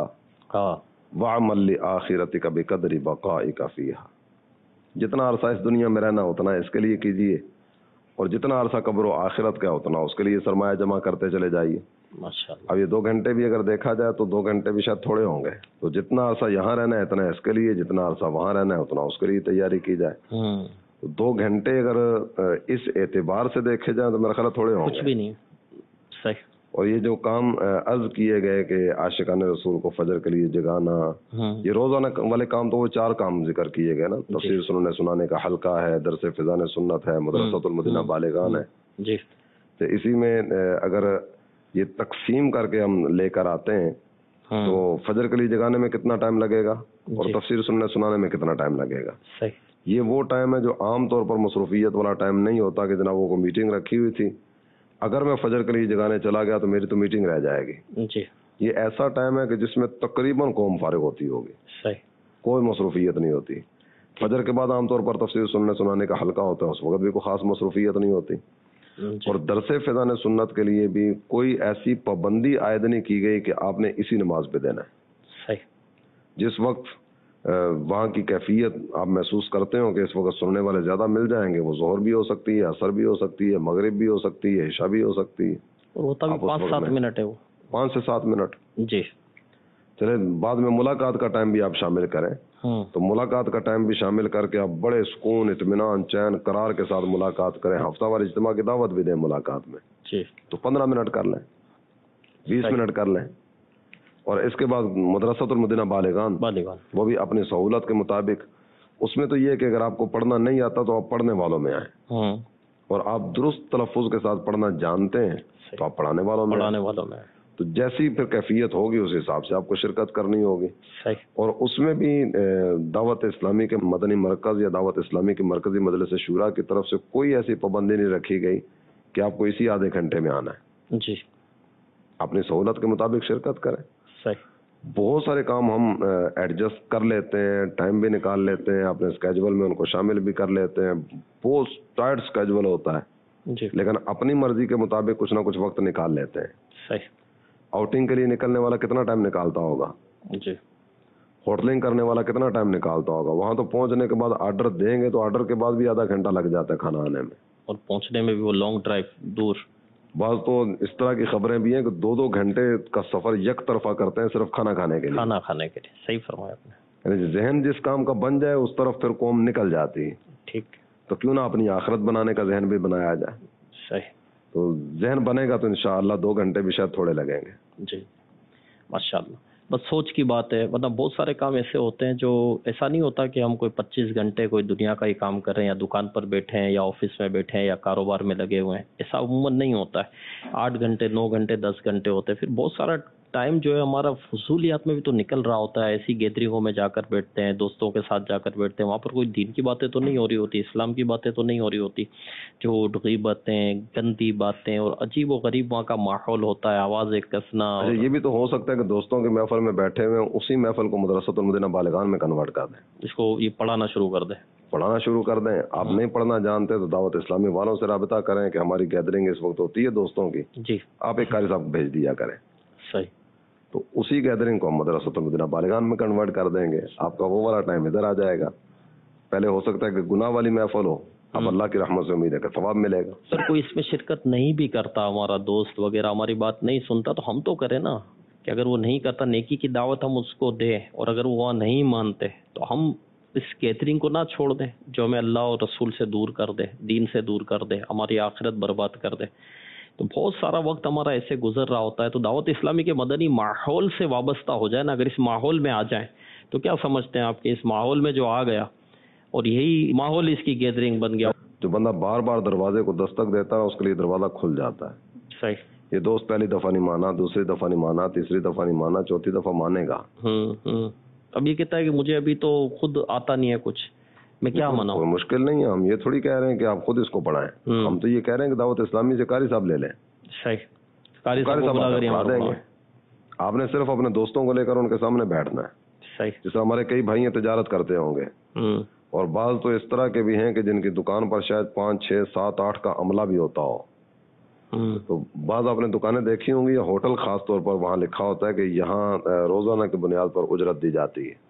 وعمل لآخرتک بقدر بقائک فیہا۔ جتنا عرصہ اس دنیا میں رہنا اتنا اس کے لیے کیجیے، اور جتنا عرصہ قبر و آخرت کا اتنا اس کے لیے سرمایہ جمع کرتے چلے جائیے۔ ماشاءاللہ۔ اب یہ 2 گھنٹے بھی اگر دیکھا جائے تو 2 گھنٹے بھی شاید تھوڑے ہوں گے، تو جتنا عرصہ یہاں رہنا ہے اتنا اس کے لیے، جتنا عرصہ وہاں رہنا ہے اتنا اس کے لیے تیاری کی جائے۔ تو 2 گھنٹے اگر اس اعتبار سے دیکھے جائیں تو میرا خیال تھوڑے ہوں گے، کچھ بھی نہیں۔ صحیح۔ اور یہ جو کام عرض کیے گئے کہ عاشقان رسول کو فجر کے لیے جگانا، یہ روزانہ والے کام تو وہ 4 کام ذکر کیے گئے نا، تفسیر سنانے کا حلقہ ہے، درس فضان سنت ہے، مدرسۃ المدینہ بالغان ہے جی۔ تو اسی میں اگر یہ تقسیم کر کے ہم لے کر آتے ہیں تو فجر کے لیے جگانے میں کتنا ٹائم لگے گا اور تفسیر سنانے میں کتنا ٹائم لگے گا۔ صحیح۔ یہ وہ ٹائم ہے جو عام طور پر مصروفیت والا ٹائم نہیں ہوتا کہ جناب وہ کو میٹنگ رکھی ہوئی تھی، اگر میں فجر کے لیے جگانے چلا گیا تو میری تو میٹنگ رہ جائے گی۔ جی۔ یہ ایسا ٹائم ہے کہ جس میں تقریباً قوم فارغ ہوتی ہوگی، صحیح، کوئی مصروفیت نہیں ہوتی۔ فجر کے بعد عام طور پر تفسیر سنانے کا حلقہ ہوتا ہے، اس وقت بھی کوئی خاص مصروفیت نہیں ہوتی۔ اور درس فضان سنت کے لیے بھی کوئی ایسی پابندی عائد نہیں کی گئی کہ آپ نے اسی نماز پہ دینا ہے۔ صحیح۔ جس وقت وہاں کی کیفیت آپ محسوس کرتے ہو کہ اس وقت سننے والے زیادہ مل جائیں گے، وہ ظہر بھی ہو سکتی ہے، عصر بھی ہو سکتی ہے، مغرب بھی ہو سکتی ہے، عشاء بھی ہو سکتی ہے، اور وہ تب 5-7 منٹ ہے، وہ 5 سے 7 منٹ۔ جی۔ چلے بعد میں ملاقات کا ٹائم بھی آپ شامل کریں، تو ملاقات کا ٹائم بھی شامل کر کے آپ بڑے سکون، اطمینان، چین، قرار کے ساتھ ملاقات کریں، ہفتہ وار اجتماع کی دعوت بھی دیں ملاقات میں، جی، تو 15 منٹ کر لیں، 20 منٹ کر لیں۔ اور اس کے بعد مدرسۃ المدینہ بالغان وہ بھی اپنی سہولت کے مطابق، اس میں تو یہ ہے کہ اگر آپ کو پڑھنا نہیں آتا تو آپ پڑھنے والوں میں آئیں، اور آپ درست تلفظ کے ساتھ پڑھنا جانتے ہیں تو آپ پڑھانے والوں میں تو جیسی پھر کیفیت ہوگی اس حساب سے آپ کو شرکت کرنی ہوگی۔ اور اس میں بھی دعوت اسلامی کے مدنی مرکز یا دعوت اسلامی کے مرکزی مجلس شورا کی طرف سے کوئی ایسی پابندی نہیں رکھی گئی کہ آپ کو اسی آدھے گھنٹے میں آنا ہے۔ جی، اپنی سہولت کے مطابق شرکت کریں۔ صحیح۔ بہت سارے کام ہم ایڈجسٹ کر لیتے ہیں، ٹائم بھی نکال لیتے ہیں، اپنے اسکیجول میں ان کو شامل بھی کر لیتے ہیں، بہت ٹائٹ اسکیجول ہوتا ہے، جی، لیکن اپنی مرضی کے مطابق کچھ نہ کچھ وقت نکال لیتے ہیں۔ صحیح۔ آؤٹنگ کے لیے نکلنے والا کتنا ٹائم نکالتا ہوگا، جی، ہوٹلنگ کرنے والا کتنا ٹائم نکالتا ہوگا، وہاں تو پہنچنے کے بعد آرڈر دیں گے تو آرڈر کے بعد بھی آدھا گھنٹہ لگ جاتا ہے کھانا آنے میں، اور پہنچنے میں بھی وہ لانگ ڈرائیو دور۔ بعض تو اس طرح کی خبریں بھی ہیں کہ 2-2 گھنٹے کا سفر یک طرفہ کرتے ہیں صرف کھانا کھانے کے لیے۔ کھانا کھانے کے لیے، صحیح فرمایا آپ نے۔ یعنی ذہن جس کام کا بن جائے اس طرف پھر قوم نکل جاتی ہے. ٹھیک. تو کیوں نہ اپنی آخرت بنانے کا ذہن بھی بنایا جائے. صحیح. تو ذہن بنے گا تو انشاءاللہ 2 گھنٹے بھی شاید تھوڑے لگیں گے. جی ماشاءاللہ. بس سوچ کی بات ہے، ورنہ بہت سارے کام ایسے ہوتے ہیں جو ایسا نہیں ہوتا کہ ہم کوئی 25 گھنٹے کوئی دنیا کا ہی کام کر رہے ہیں، یا دکان پر بیٹھے ہیں، یا آفس میں بیٹھے ہیں، یا کاروبار میں لگے ہوئے ہیں. ایسا عموماً نہیں ہوتا ہے. 8 گھنٹے 9 گھنٹے 10 گھنٹے ہوتے ہیں. پھر بہت سارا ٹائم جو ہے ہمارا فضولیات میں بھی تو نکل رہا ہوتا ہے. ایسی گیدرنگوں میں جا کر بیٹھتے ہیں، دوستوں کے ساتھ جا کر بیٹھتے ہیں، وہاں پر کوئی دین کی باتیں تو نہیں ہو رہی ہوتی، اسلام کی باتیں تو نہیں ہو رہی ہوتی. جھوٹ، غیبتیں، گندی باتیں، اور عجیب و غریب وہاں کا ماحول ہوتا ہے، آوازیں کسنا. یہ بھی تو ہو سکتا ہے کہ دوستوں کے محفل میں بیٹھے ہوئے اسی محفل کو مدرسۃ المدینہ بالغان میں کنورٹ کر دیں، اس کو یہ پڑھانا شروع کر دیں. پڑھانا شروع کر دیں. آپ نہیں پڑھنا جانتے تو دعوت اسلامی والوں سے رابطہ کریں کہ ہماری گیدرنگ اس وقت ہوتی ہے دوستوں کی. جی. آپ ایک قاری صاحب کو بھیج دیا کریں. صحیح. تو اسی گیدرنگ کو ہم مدرسۃ المدینہ بالغان میں کنورٹ کر دیں گے. آپ کا وہ والا ٹائم ادھر آ جائے گا. پہلے ہو سکتا ہے کہ گناہ والی محفل ہو، اب اللہ کی رحمت سے امید ہے کہ ثواب ملے گا. سر کوئی اس میں شرکت نہیں بھی کرتا، ہمارا دوست وغیرہ ہماری بات نہیں سنتا، تو ہم تو کریں نا کہ اگر وہ نہیں کرتا نیکی کی دعوت ہم اس کو دیں، اور اگر وہ وہاں نہیں مانتے تو ہم اس گیدرنگ کو نہ چھوڑ دیں جو ہمیں اللہ اور رسول سے دور کر دے، دین سے دور کر دے، ہماری آخرت برباد کر دے. تو بہت سارا وقت ہمارا ایسے گزر رہا ہوتا ہے. تو دعوت اسلامی کے مدنی ماحول سے وابستہ ہو جائے نا. اگر اس ماحول میں آ جائیں تو کیا سمجھتے ہیں آپ کہ اس ماحول میں جو آ گیا اور یہی ماحول اس کی گیدرنگ بن گیا. جو بندہ بار بار دروازے کو دستک دیتا ہے اس کے لیے دروازہ کھل جاتا ہے. صحیح. یہ دوست پہلی دفعہ نہیں مانا، دوسری دفعہ نہیں مانا، تیسری دفعہ نہیں مانا، چوتھی دفعہ مانے گا. اب یہ کہتا ہے کہ مجھے ابھی تو خود آتا نہیں ہے کچھ، میں کیا مناؤں. کوئی مشکل نہیں ہے. ہم یہ تھوڑی کہہ رہے ہیں کہ آپ خود اس کو پڑھائیں. ہم تو یہ کہہ رہے ہیں کہ دعوت اسلامی سے قاری صاحب لے لیں. صحیح. قاری صاحب پڑھا دیں گے. آپ نے صرف اپنے دوستوں کو لے کر ان کے سامنے بیٹھنا ہے. صحیح. جیسے ہمارے کئی بھائی تجارت کرتے ہوں گے، اور بعض تو اس طرح کے بھی ہیں کہ جن کی دکان پر شاید 5 6 7 8 کا عملہ بھی ہوتا ہو. تو بعض آپ نے دکانیں دیکھی ہوں گی یا ہوٹل خاص طور پر وہاں لکھا ہوتا ہے کہ یہاں روزانہ کی بنیاد پر اجرت دی جاتی ہے.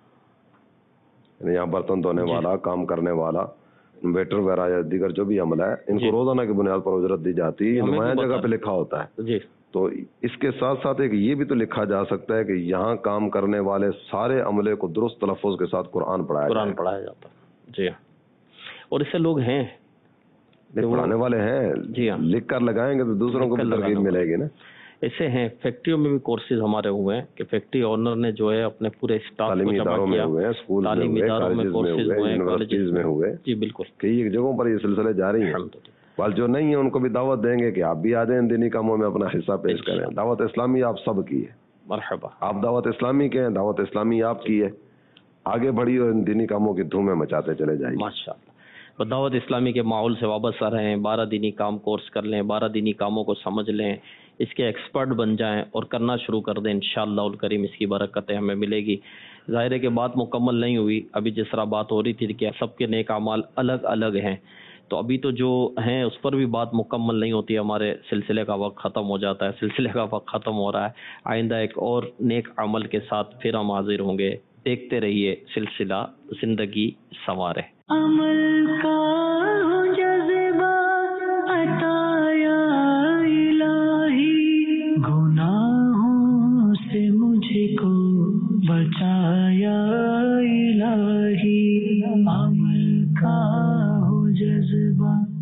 یعنی یہاں برتن دھونے والا، کام کرنے والا، ویٹر وغیرہ یا دیگر جو بھی عملہ ہے ان کو روزانہ کی بنیاد پر اجرت دی جاتی ہے. نمایاں جگہ پہ لکھا ہوتا ہے. جی. تو اس کے ساتھ ساتھ ایک یہ بھی تو لکھا جا سکتا ہے کہ یہاں کام کرنے والے سارے عملے کو درست تلفظ کے ساتھ قرآن پڑھایا جاتا. جی. اور اس سے لوگ ہیں پڑھانے والے ہیں. جی ہاں. لکھ کر لگائیں گے تو دوسروں کو بھی ترغیب ملے گی نا. ایسے ہیں فیکٹریوں میں بھی کورسز ہمارے ہوئے ہیں کہ فیکٹری اونر نے جو ہے اپنے پورے اسٹاف کو جمع کیا. تعلیمی اداروں میں کورسز ہوئے، یونیورسٹیز میں ہوئے. جی بالکل. کئی جگہوں پر یہ سلسلے جاری ہیں. بال جو نہیں ہیں ان کو بھی دعوت دیں گے کہ آپ بھی آ جائیں، دینی کاموں میں اپنا حصہ پیش کریں. دعوت اسلامی آپ سب کی ہے. مرحبا. آپ دعوت اسلامی کے ہیں، دعوت اسلامی آپ کی ہے. آگے بڑھی اور ان دینی کاموں کی دھومیں مچاتے چلے جائیں. ماشاءاللہ. دعوت اسلامی کے ماحول سے وابستہ رہیں، 12 دینی کام کورس کر لیں، 12 دینی کاموں کو سمجھ لیں، اس کے ایکسپرٹ بن جائیں اور کرنا شروع کر دیں. انشاءاللہ الکریم اس کی برکتیں ہمیں ملے گی. ظاہر ہے کہ بات مکمل نہیں ہوئی. ابھی جس طرح بات ہو رہی تھی کہ سب کے نیک اعمال الگ الگ ہیں، تو ابھی تو جو ہیں اس پر بھی بات مکمل نہیں ہوتی. ہمارے سلسلے کا وقت ختم ہو جاتا ہے، سلسلے کا وقت ختم ہو رہا ہے. آئندہ ایک اور نیک عمل کے ساتھ پھر ہم حاضر ہوں گے. دیکھتے رہیے سلسلہ زندگی سنوارے. عمل کا جذبہ عطا یا الہی، گناہوں سے مجھ کو بچایا الہی. عمل کا جذبہ